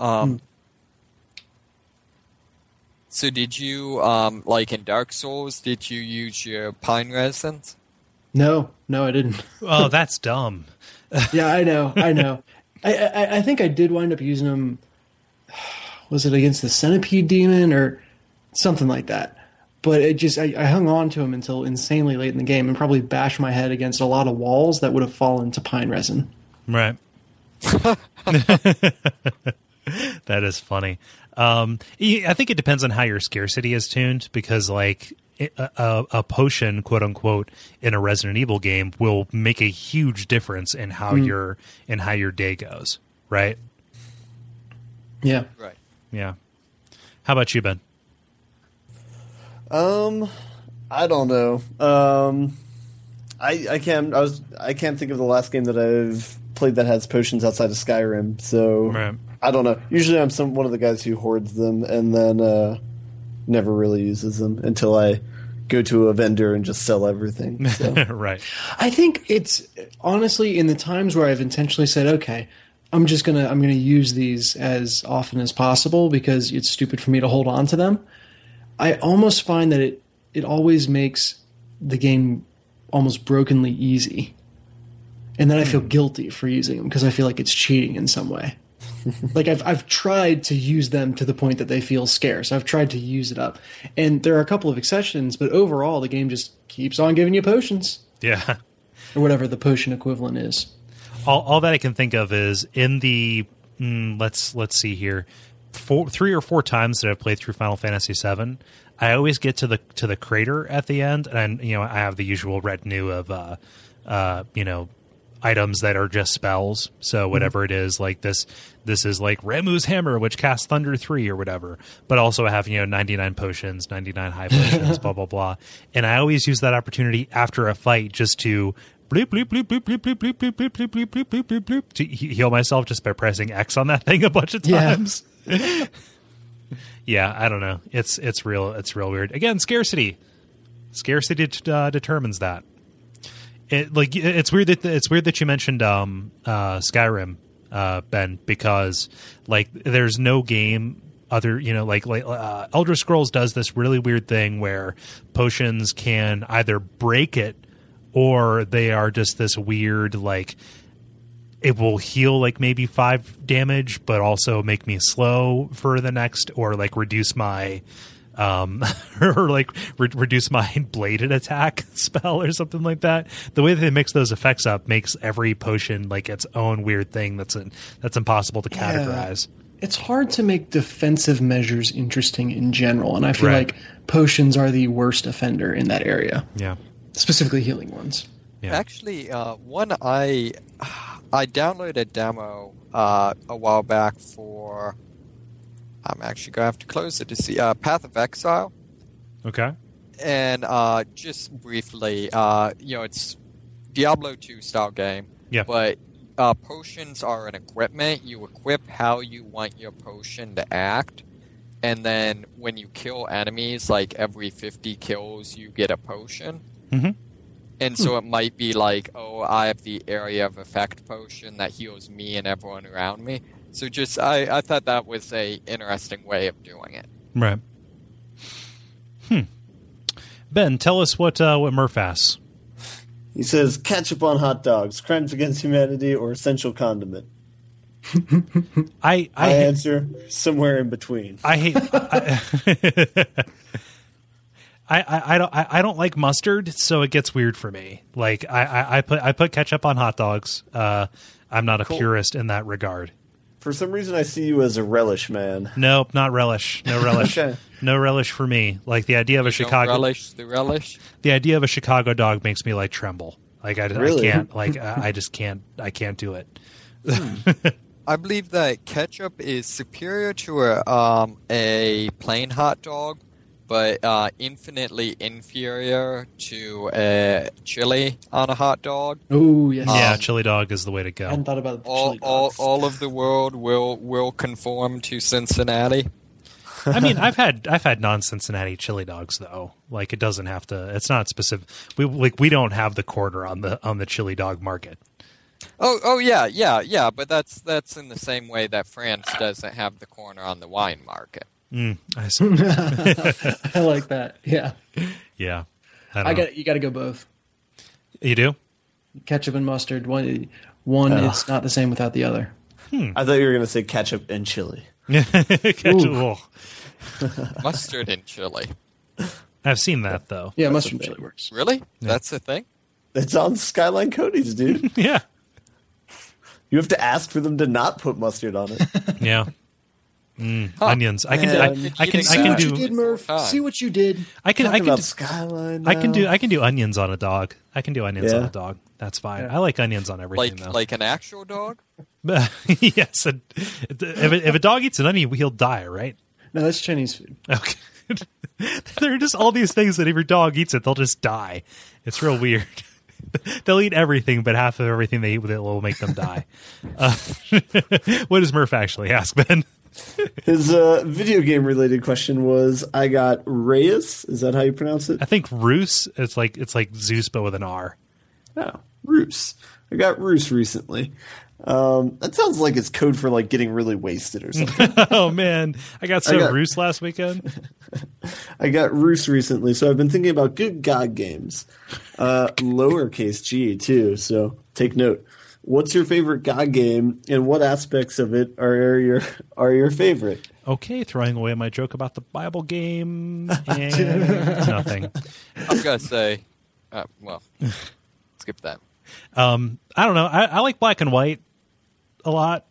So did you, like in Dark Souls, did you use your pine resins? No, I didn't. Oh, that's dumb. Yeah, I know. I think I did wind up using them. Was it against the centipede demon or something like that? But it just, I hung on to him until insanely late in the game and probably bashed my head against a lot of walls that would have fallen to pine resin. Right. That is funny. I think it depends on how your scarcity is tuned, because like a potion, quote unquote, in a Resident Evil game will make a huge difference in how your day goes. Right. Yeah. Right. Yeah. How about you, Ben? I don't know. I can't think of the last game that I've played that has potions outside of Skyrim. So. Right. I don't know. Usually I'm one of the guys who hoards them and then never really uses them until I go to a vendor and just sell everything. So. Right. I think it's honestly in the times where I've intentionally said, okay, I'm gonna use these as often as possible because it's stupid for me to hold on to them. I almost find that it always makes the game almost brokenly easy. And then I feel guilty for using them because I feel like it's cheating in some way. Like I've tried to use them to the point that they feel scarce. I've tried to use it up. And there are a couple of exceptions, but overall the game just keeps on giving you potions. Yeah. Or whatever the potion equivalent is. All that I can think of is in the let's see here, 3 or 4 times that I've played through Final Fantasy VII, I always get to the crater at the end, and I have the usual retinue of items that are just spells. So whatever it is, like this is like Ramu's hammer, which casts Thunder 3 or whatever. But also I have 99 potions, 99 high potions, blah blah blah. And I always use that opportunity after a fight just to bloop bloop bloop bloop bloop bloop bloop bloop bloop bloop bloop bloop bloop bloop bloop to heal myself just by pressing X on that thing a bunch of times. Yeah, I don't know. It's real weird. Again, scarcity determines that. It's weird that you mentioned Skyrim, Ben, because like there's no game other Elder Scrolls does this really weird thing where potions can either break it or they are just this weird, like it will heal like maybe 5 damage but also make me slow for the next, or like reduce my or like reduce my bladed attack spell or something like that. The way that they mix those effects up makes every potion like its own weird thing that's impossible to categorize. It's hard to make defensive measures interesting in general, and I feel like potions are the worst offender in that area. Yeah, specifically healing ones. Yeah. Actually, one I downloaded a demo a while back for. I'm actually going to have to close it to see Path of Exile. Okay. And just briefly, it's Diablo 2 style game. Yeah. But potions are an equipment. You equip how you want your potion to act. And then when you kill enemies, like every 50 kills, you get a potion. Mm-hmm. And so it might be like, oh, I have the area of effect potion that heals me and everyone around me. So just, I thought that was a interesting way of doing it. Right. Ben, tell us what Murph asks. He says, ketchup on hot dogs, crimes against humanity, or essential condiment? I answer, somewhere in between. I I don't like mustard, so it gets weird for me. Like I put ketchup on hot dogs. I'm not a purist in that regard. For some reason, I see you as a relish man. Nope, not relish. No relish. Okay. No relish for me. Like the idea of a Chicago relish the relish. The idea of a Chicago dog makes me like tremble. Like Really? I can't. Like I just can't. I can't do it. I believe that ketchup is superior to a plain hot dog, but infinitely inferior to chili on a hot dog. Oh yes. Yeah, chili dog is the way to I go. hadn't thought about the chili dogs. All of the world will conform to Cincinnati. I mean, I've had non-Cincinnati chili dogs though. Like it doesn't have to. It's not specific. We don't have the quarter on the chili dog market. Oh yeah. But that's in the same way that France doesn't have the corner on the wine market. I see. I like that. Yeah. Yeah. You got to go both. You do? Ketchup and mustard. One is not the same without the other. I thought you were going to say ketchup and chili. Ketchup. Mustard and chili. I've seen that though. Yeah, mustard and chili works. Really? That's a thing? It's on Skyline Cody's, dude. Yeah. You have to ask for them to not put mustard on it. Yeah. Onions. I can See what you do. did, Murph. See what you did. I can About do. Skyline. I can now. do onions on a dog. I can do onions Yeah. on a dog. That's fine. Yeah. I like onions on everything though. Like an actual dog? Yes. If a dog eats an onion, he'll die, right? No, that's Chinese food. Okay. There are just all these things that if your dog eats it, they'll just die. It's real weird. They'll eat everything, but half of everything they eat will make them die. What does Murph actually ask, Ben? His video game related question was, I got Reyes. Is that how you pronounce it? I think Roos. It's like Zeus, but with an R. Oh, Roos. I got Roos recently. That sounds like it's code for like getting really wasted or something. Oh man, I got Roos last weekend. I got Roos recently, so I've been thinking about good God games. Lowercase g too, so take note. What's your favorite God game, and what aspects of it are your favorite? Okay, throwing away my joke about the Bible game and nothing. I'm gonna say, well, skip that. I don't know. I like Black and White a lot.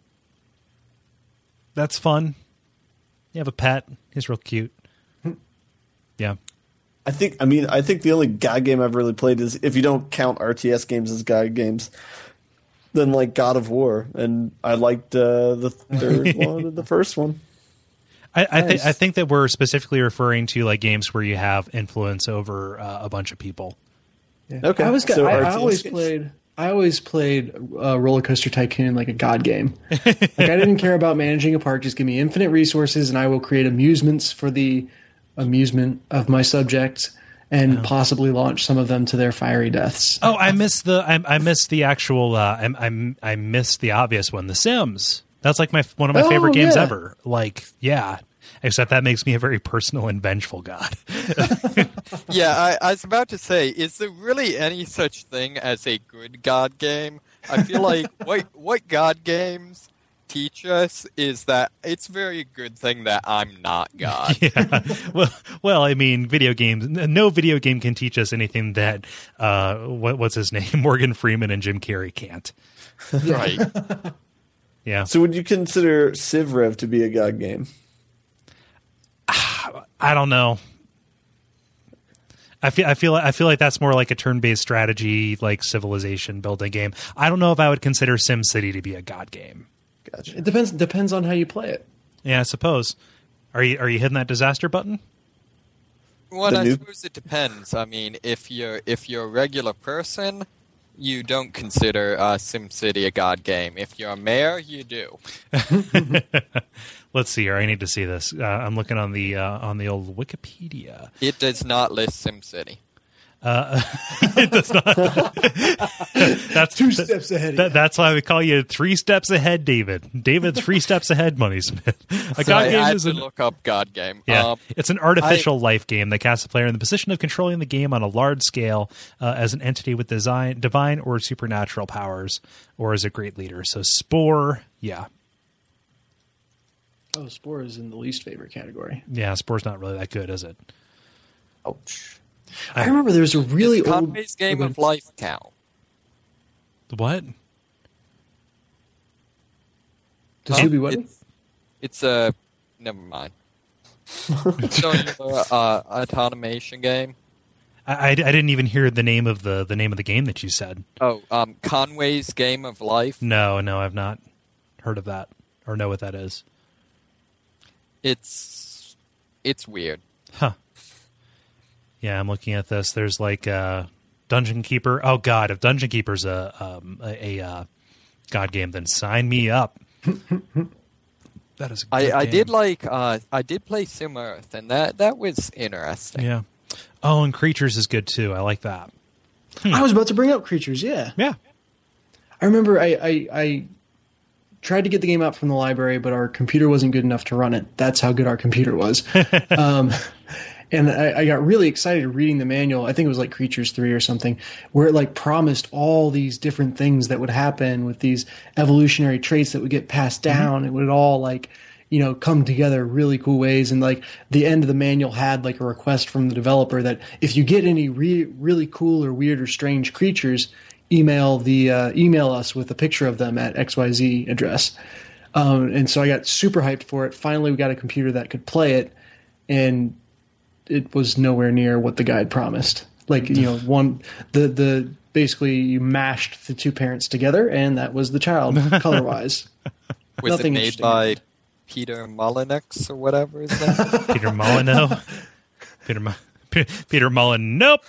That's fun. You have a pet. He's real cute. Yeah. I think the only God game I've really played is, if you don't count RTS games as God games, then like God of War, and I liked the third one and the first one. I think that we're specifically referring to like games where you have influence over a bunch of people. Yeah. Okay, I RTS always played Roller Coaster Tycoon like a god game. Like I didn't care about managing a park. Just give me infinite resources, and I will create amusements for the amusement of my subjects, and possibly launch some of them to their fiery deaths. Oh, I missed the actual. I missed the obvious one, The Sims. That's like one of my favorite games ever. Like, yeah. Except that makes me a very personal and vengeful god. Yeah, I was about to say, is there really any such thing as a good God game? I feel like what God games teach us is that it's a very good thing that I'm not God. Yeah. Well, I mean, video games. No video game can teach us anything that what's his name, Morgan Freeman and Jim Carrey can't. Right. Yeah. So would you consider Civ Rev to be a God game? I don't know. I feel like that's more like a turn-based strategy, like civilization building game. I don't know if I would consider SimCity to be a god game. Gotcha. It depends on how you play it. Yeah, I suppose. Are you hitting that disaster button? Well, I suppose it depends. I mean, if you're a regular person, you don't consider SimCity a god game. If you're a mayor, you do. Let's see here. I need to see this. I'm looking on the old Wikipedia. It does not list SimCity. It does not. That's 2 steps ahead. That's why we call you 3 steps ahead, David. David, 3 steps ahead, Money Smith. A god I game had is to look up God game. Yeah, it's an artificial life game that casts a player in the position of controlling the game on a large scale as an entity with divine or supernatural powers, or as a great leader. So Spore, yeah. Oh, Spore is in the least favorite category. Yeah, Spore's not really that good, is it? Ouch. I remember there was a really Does old Conway's Game of Life count? What? Does who be what? It's a never mind. So automation game. I didn't even hear the name of the name of the game that you said. Oh, Conway's Game of Life. No, I've not heard of that or know what that is. It's weird. Huh. Yeah, I'm looking at this. There's like Dungeon Keeper. Oh God, if Dungeon Keeper's a God game, then sign me up. That is a good I game. did I did play Sim Earth, and that was interesting. Yeah. Oh, and Creatures is good too. I like that. I was about to bring up Creatures. Yeah. Yeah. I remember I tried to get the game out from the library, but our computer wasn't good enough to run it. That's how good our computer was. And I got really excited reading the manual. I think it was like Creatures 3 or something, where it like promised all these different things that would happen with these evolutionary traits that would get passed down. It would all like, come together really cool ways. And like the end of the manual had like a request from the developer that if you get any really cool or weird or strange creatures, email us with a picture of them at XYZ address. And so I got super hyped for it. Finally, we got a computer that could play it, and it was nowhere near what the guide promised. Like, the basically you mashed the two parents together, and that was the child color wise. Was Nothing it made interesting. by Peter Molyneux or whatever his name? Peter Molyneux. Peter Molyneux. Nope.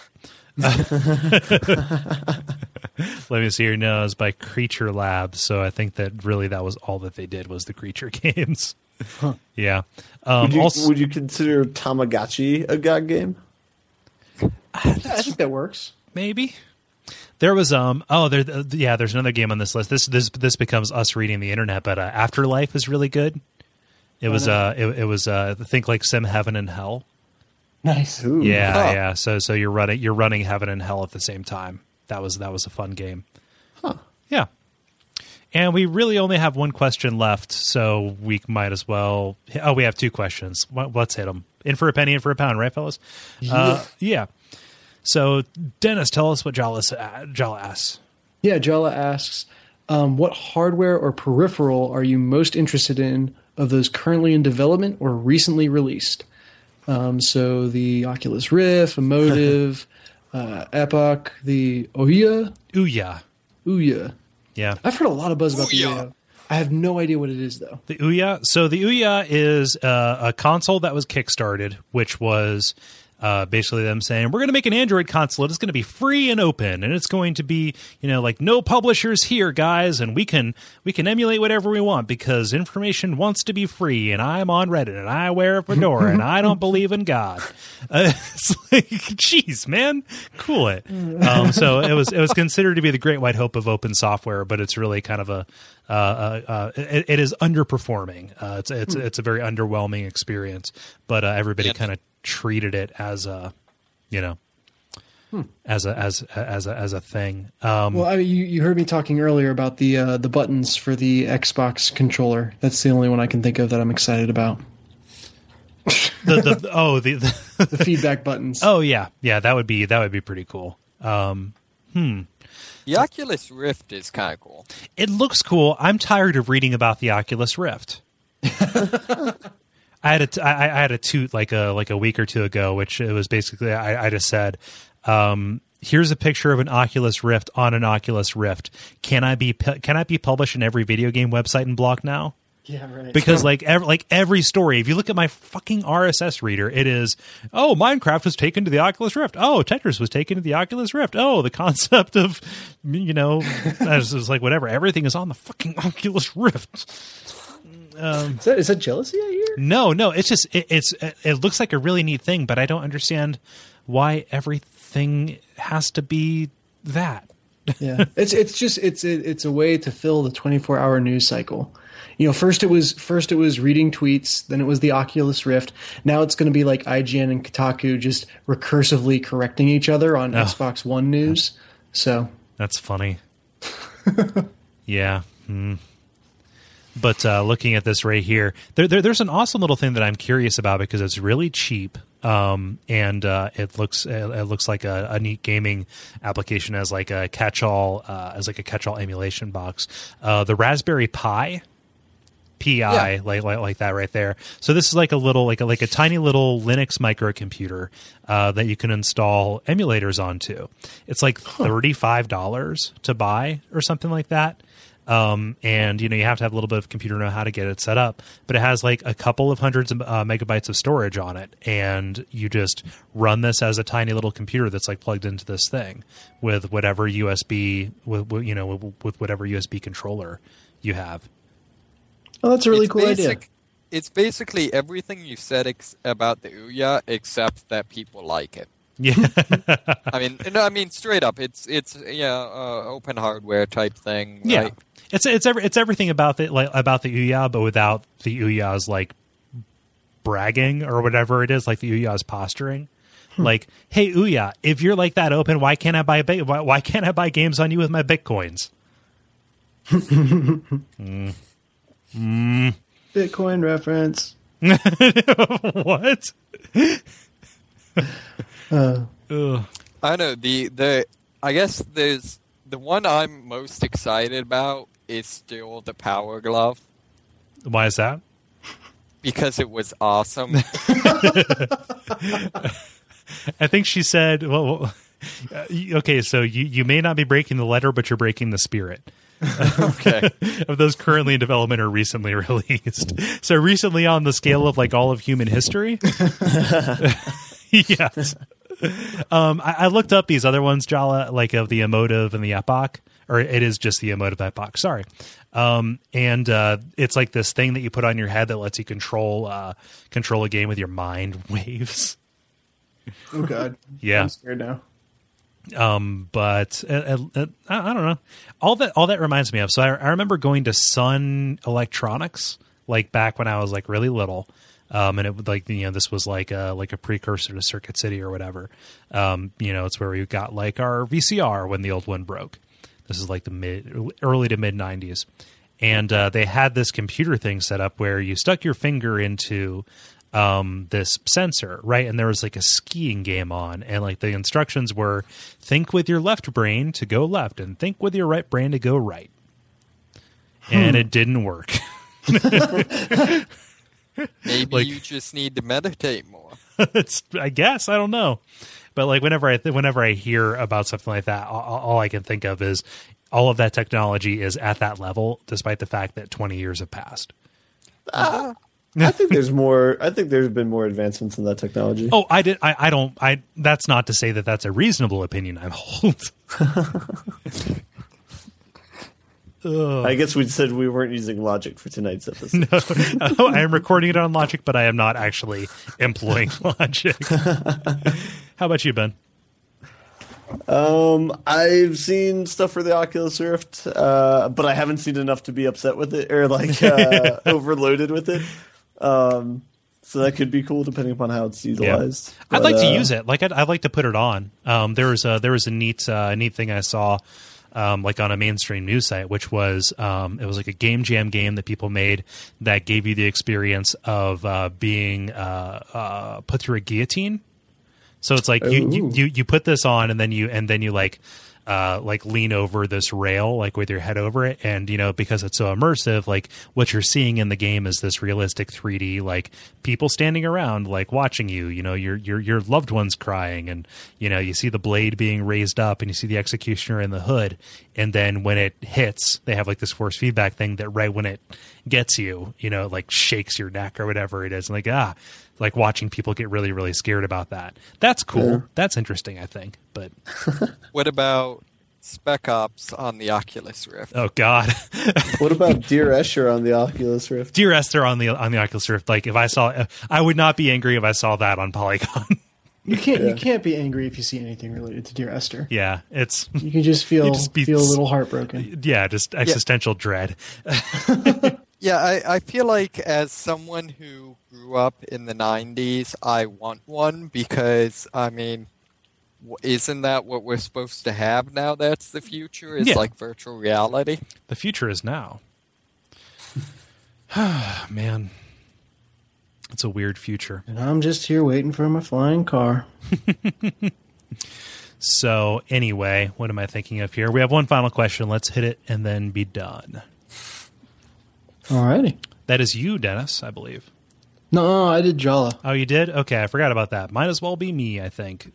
Let me see here. No, it was by Creature Labs. So I think that really that was all that they did was the Creature games. Huh. Yeah. Would you consider Tamagotchi a God game? I think that works. Maybe. There was there's another game on this list. This becomes us reading the internet, but Afterlife is really good. It was think like Sim Heaven and Hell. Nice. Ooh. Yeah. So you're running heaven and hell at the same time. That was a fun game. Huh. Yeah. And we really only have one question left, so we might as well. Oh, we have two questions. Let's hit them. In for a penny, in for a pound, right, fellas? Yeah. So, Dennis, tell us what Jala asks. Yeah, Jala asks, what hardware or peripheral are you most interested in of those currently in development or recently released? So the Oculus Rift, Emotive, Epoch, the Ouya. Yeah. I've heard a lot of buzz about the Ouya. I have no idea what it is, though. The Ouya. So the Ouya is a console that was kickstarted, which was basically them saying, we're going to make an Android console. It's going to be free and open, and it's going to be, like no publishers here, guys, and we can emulate whatever we want because information wants to be free, and I'm on Reddit, and I wear a fedora, and I don't believe in God. It's like, geez, man, cool it. So it was considered to be the great white hope of open software, but it's really kind of it is underperforming. It's a very underwhelming experience, but everybody kind of treated it as a as a thing. Well, I mean, you heard me talking earlier about the buttons for the Xbox controller. That's the only one I can think of that I'm excited about. the feedback buttons. Oh yeah, that would be pretty cool. The Oculus Rift is kind of cool. It looks cool. I'm tired of reading about the Oculus Rift. I had a toot like a week or two ago, which it was basically I just said, here's a picture of an Oculus Rift on an Oculus Rift. Can I be published in every video game website and blog now? Yeah, right. Because every story, if you look at my fucking RSS reader, it is, oh, Minecraft was taken to the Oculus Rift. Oh, Tetris was taken to the Oculus Rift. Oh, the concept of, I was like, whatever. Everything is on the fucking Oculus Rift. Is that jealousy I hear? No. It's just it looks like a really neat thing, but I don't understand why everything has to be that. Yeah, it's a way to fill the 24-hour news cycle. First it was reading tweets, then it was the Oculus Rift. Now it's going to be like IGN and Kotaku just recursively correcting each other on Xbox One news. So that's funny. Yeah. But looking at this right here, there's an awesome little thing that I'm curious about because it's really cheap. and it looks like a neat gaming application as like a catch-all emulation box. The Raspberry Pi. PI, like that right there. So this is like a tiny little Linux microcomputer that you can install emulators onto. It's like $35 to buy or something like that. And you have to have a little bit of computer know-how to get it set up, but it has like a couple of hundreds of megabytes of storage on it, and you just run this as a tiny little computer that's like plugged into this thing with whatever USB with whatever USB controller you have. Oh, that's a really cool idea. It's basically everything you said about the Ouya, except that people like it. Yeah, I mean, straight up, it's open hardware type thing. Yeah, right? it's everything about the Ouya, but without the Ouya's like bragging or whatever it is, like the Ouya's posturing. Like, hey Ouya, if you're like that open, why can't I buy games on you with my bitcoins? Bitcoin reference. What? I know I guess there's the one I'm most excited about is still the Power Glove. Why is that? Because it was awesome. I think she said, well, okay, so you may not be breaking the letter, but you're breaking the spirit. Okay. Of those currently in development or recently released. So recently on the scale of like all of human history. Yes. I looked up these other ones, Jala, like of the Emotive and the Epoch, or it is just the Emotive Epoch. Sorry. And it's like this thing that you put on your head that lets you control a game with your mind waves. Oh God. Yeah. I'm scared now. But I don't know. All that reminds me of. So I remember going to Sun Electronics like back when I was like really little. And it would like, this was like a precursor to Circuit City or whatever. It's where we got like our VCR when the old one broke. This is like the early to mid 90s. And they had this computer thing set up where you stuck your finger into this sensor, right? And there was like a skiing game on, and like the instructions were think with your left brain to go left and think with your right brain to go right. And it didn't work. Maybe you just need to meditate more. I guess, I don't know. But like whenever I hear about something like that, all I can think of is all of that technology is at that level, despite the fact that 20 years have passed. I think there's more. I think there's been more advancements in that technology. Oh, I don't. That's not to say that that's a reasonable opinion I hold. I guess we said we weren't using Logic for tonight's episode. No, I am recording it on Logic, but I am not actually employing Logic. How about you, Ben? I've seen stuff for the Oculus Rift, but I haven't seen enough to be upset with it or like overloaded with it. So that could be cool depending upon how it's utilized. Yeah. But, I'd like to use it. Like I'd like to put it on. There was a neat thing I saw. Like on a mainstream news site, which was it was like a game jam game that people made that gave you the experience of being put through a guillotine. So it's like you put this on and then you like lean over this rail like with your head over it, and because it's so immersive, like what you're seeing in the game is this realistic 3D like people standing around like watching you, your loved ones crying, and you see the blade being raised up and you see the executioner in the hood, and then when it hits they have like this force feedback thing that right when it gets you, it like shakes your neck or whatever it is, and like watching people get really, really scared about that. That's cool. Yeah. That's interesting, I think. But what about Spec Ops on the Oculus Rift? Oh God. What about Dear Escher on the Oculus Rift? Dear Esther on the Oculus Rift. Like if I would not be angry if I saw that on Polygon. You can't be angry if you see anything related to Dear Esther. Yeah, you can just feel a little heartbroken. Yeah, just existential dread. Yeah, I feel like as someone who grew up in the 90s, I want one because, I mean, isn't that what we're supposed to have now? That's the future? Is like virtual reality? The future is now. Man. It's a weird future. And I'm just here waiting for my flying car. So anyway, what am I thinking of here? We have one final question. Let's hit it and then be done. Alrighty. That is you, Dennis, I believe. No, I did Jala. Oh, you did? Okay, I forgot about that. Might as well be me, I think.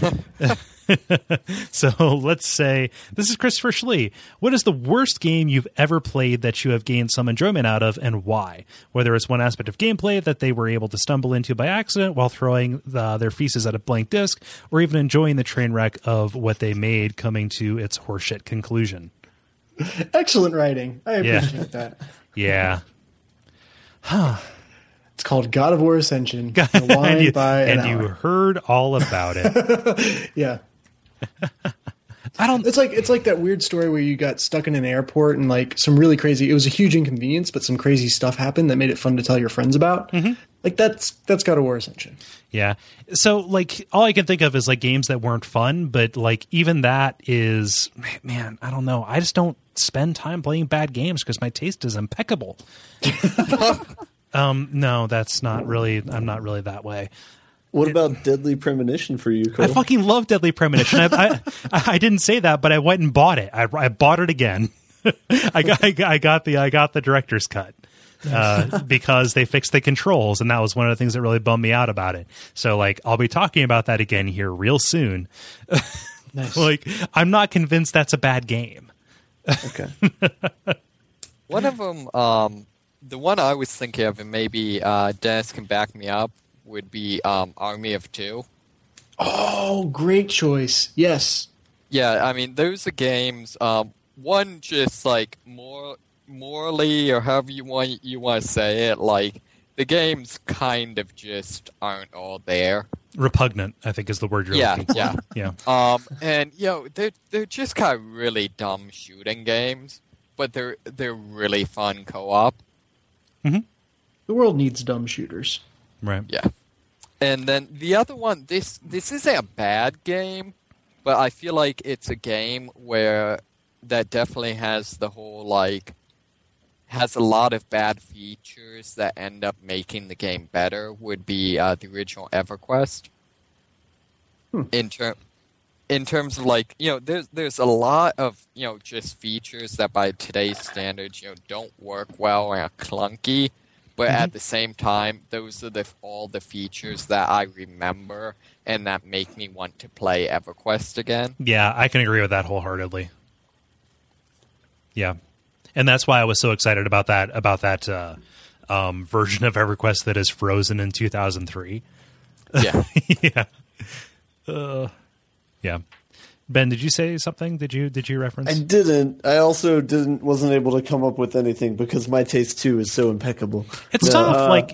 So let's say, this is Christopher Schlee. What is the worst game you've ever played that you have gained some enjoyment out of, and why? Whether it's one aspect of gameplay that they were able to stumble into by accident while throwing their feces at a blank disc, or even enjoying the train wreck of what they made coming to its horseshit conclusion. Excellent writing. I appreciate that. Yeah. It's called God of War Ascension. And you hour. heard all about it. Yeah. I don't. It's like that weird story where you got stuck in an airport and like some really crazy. It was a huge inconvenience, but some crazy stuff happened that made it fun to tell your friends about. Mm-hmm. Like that's God of War Ascension. Yeah. So like all I can think of is like games that weren't fun, but like even that is, man, I don't know. I just don't spend time playing bad games because my taste is impeccable. No, that's not really. I'm not really that way. What about Deadly Premonition for you, Cole? I fucking love Deadly Premonition. I didn't say that, but I went and bought it. I bought it again. I got the director's cut because they fixed the controls, and that was one of the things that really bummed me out about it. So like I'll be talking about that again here real soon. Nice. Like I'm not convinced that's a bad game. Okay. One of them, the one I was thinking of, and maybe Dennis can back me up, would be Army of Two. Oh, great choice. Yes. Yeah, I mean, those are games, one just like morally, or however you want to say it, like the games kind of just aren't all there. Repugnant, I think, is the word you're looking for. Yeah. And they're just kind of really dumb shooting games, but they're really fun co-op. Mm-hmm. The world needs dumb shooters. Right. Yeah. And then the other one, this isn't a bad game, but I feel like it's a game where that definitely has the whole, like, has a lot of bad features that end up making the game better, would be the original EverQuest. In terms of, like, there's a lot of, just features that by today's standards, don't work well and are clunky. But at the same time, those are all the features that I remember and that make me want to play EverQuest again. Yeah, I can agree with that wholeheartedly. Yeah, and that's why I was so excited about that version of EverQuest that is frozen in 2003. Yeah, yeah, yeah. Ben, did you say something? Did you reference? I didn't. I also wasn't able to come up with anything because my taste too is so impeccable. It's tough. Like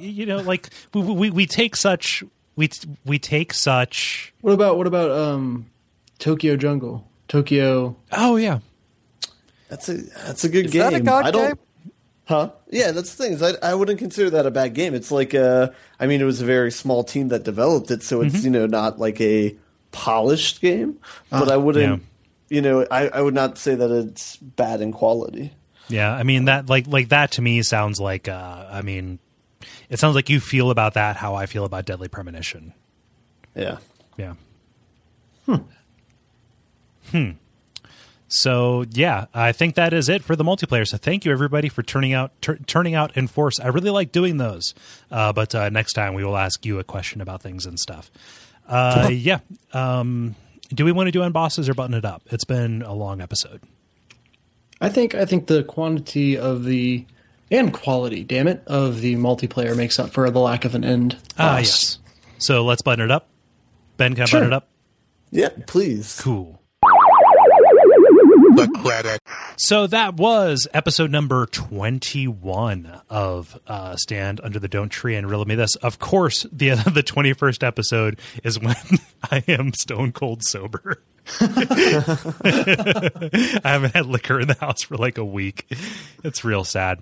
we take such. We take such. What about Tokyo Jungle? Tokyo. Oh yeah, that's a good is game. That a god game? Huh? Yeah, that's the thing. Is I wouldn't consider that a bad game. It's like it was a very small team that developed it, so it's not like a polished game, but I wouldn't, I would not say that it's bad in quality. Yeah, I mean that like that to me sounds like it sounds like you feel about that how I feel about Deadly Premonition. Yeah. Yeah. So yeah, I think that is it for the multiplayer. So thank you everybody for turning out in force. I really like doing those, but next time we will ask you a question about things and stuff. Yeah. Do we want to do unbosses or button it up? It's been a long episode. I think the quantity of and quality, damn it, of the multiplayer makes up for the lack of an end boss. Yes. So let's button it up. Ben, can I Sure. button it up? Yeah, please. Cool. The credit. So that was episode number 21 of Stand Under the Don't Tree and Riddle Me This. Of course, the 21st episode is when I am stone cold sober. I haven't had liquor in the house for like a week. It's real sad.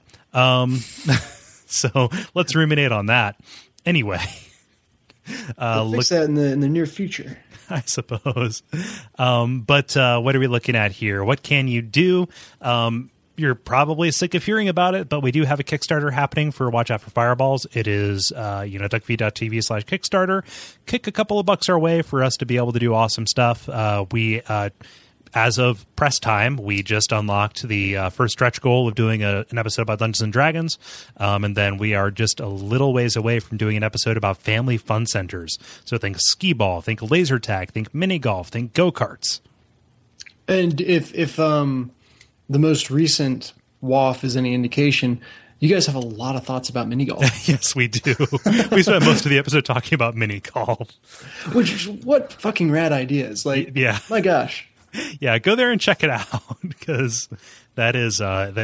So let's ruminate on that. Anyway. We'll fix that in the near future. I suppose. But what are we looking at here? What can you do? you're probably sick of hearing about it, but we do have a Kickstarter happening for Watch Out for Fireballs. It is, duckfeed.tv/Kickstarter. Kick a couple of bucks our way for us to be able to do awesome stuff. As of press time, we just unlocked the first stretch goal of doing an episode about Dungeons and Dragons. And then we are just a little ways away from doing an episode about family fun centers. So think skee ball, think laser tag, think mini golf, think go-karts. And if the most recent WAF is any indication, you guys have a lot of thoughts about mini golf. Yes, we do. We spent most of the episode talking about mini golf. What fucking rad ideas. Like, yeah. My gosh. Yeah, go there and check it out because that is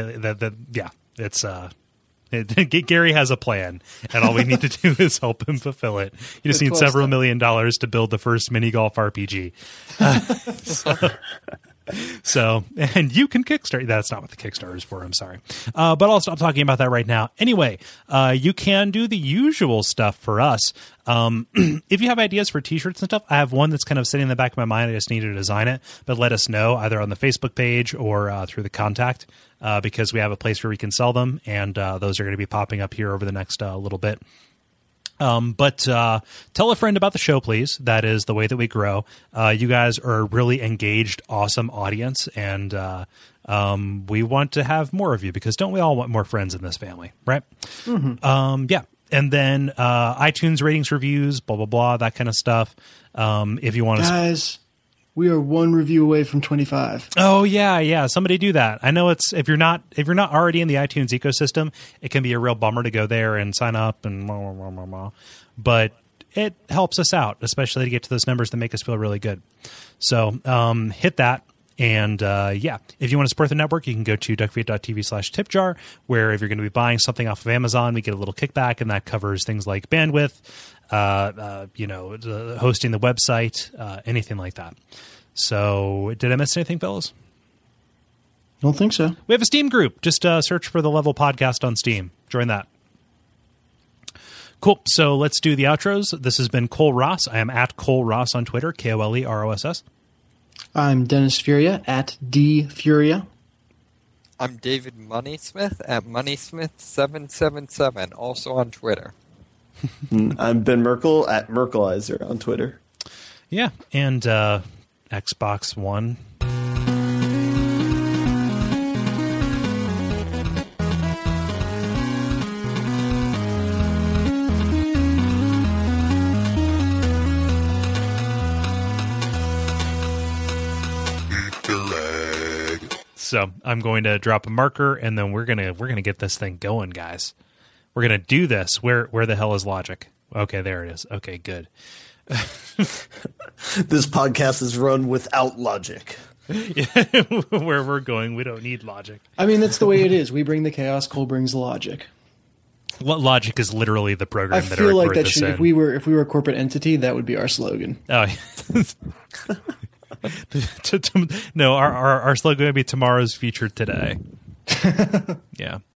Gary has a plan, and all we need to do is help him fulfill it. You just need several $1 million to build the first mini golf RPG. So, and you can Kickstarter. That's not what the Kickstarter is for. I'm sorry. But I'll stop talking about that right now. Anyway, you can do the usual stuff for us. If you have ideas for t-shirts and stuff, I have one that's kind of sitting in the back of my mind. I just need to design it, but let us know either on the Facebook page or through the contact, because we have a place where we can sell them. And those are going to be popping up here over the next little bit. But tell a friend about the show, please. That is the way that we grow. You guys are a really engaged, awesome audience, and we want to have more of you because don't we all want more friends in this family, right? Mm-hmm. Yeah. And then iTunes ratings, reviews, blah, blah, blah, that kind of stuff. If you want to... Guys, we are one review away from 25. Oh, yeah. Somebody do that. I know it's if you're not already in the iTunes ecosystem, it can be a real bummer to go there and sign up and blah, blah, blah, blah. But it helps us out, especially to get to those numbers that make us feel really good. So hit that. And if you want to support the network, you can go to duckfeed.tv/tipjar, where if you're going to be buying something off of Amazon, we get a little kickback, and that covers things like bandwidth, hosting the website, anything like that. So did I miss anything, fellas? Don't think so. We have a Steam group. Just search for The Level Podcast on Steam. Join that. Cool. So let's do the outros. This has been Cole Ross. I am at Cole Ross on Twitter, KOLEROSS. I'm Dennis Furia at DFuria. I'm David Moneysmith at Moneysmith777, also on Twitter. I'm Ben Merkel at Merkelizer on Twitter. Yeah, and Xbox One. So I'm going to drop a marker, and then we're gonna get this thing going, guys. We're gonna do this. Where the hell is logic? Okay, there it is. Okay, good. This podcast is run without logic. Yeah, where we're going, we don't need logic. I mean, that's the way it is. We bring the chaos. Cole brings the logic. Logic is literally the program I that feel I like that this should, in. if we were a corporate entity, that would be our slogan. Oh, no, our slogan would be tomorrow's featured today. Yeah.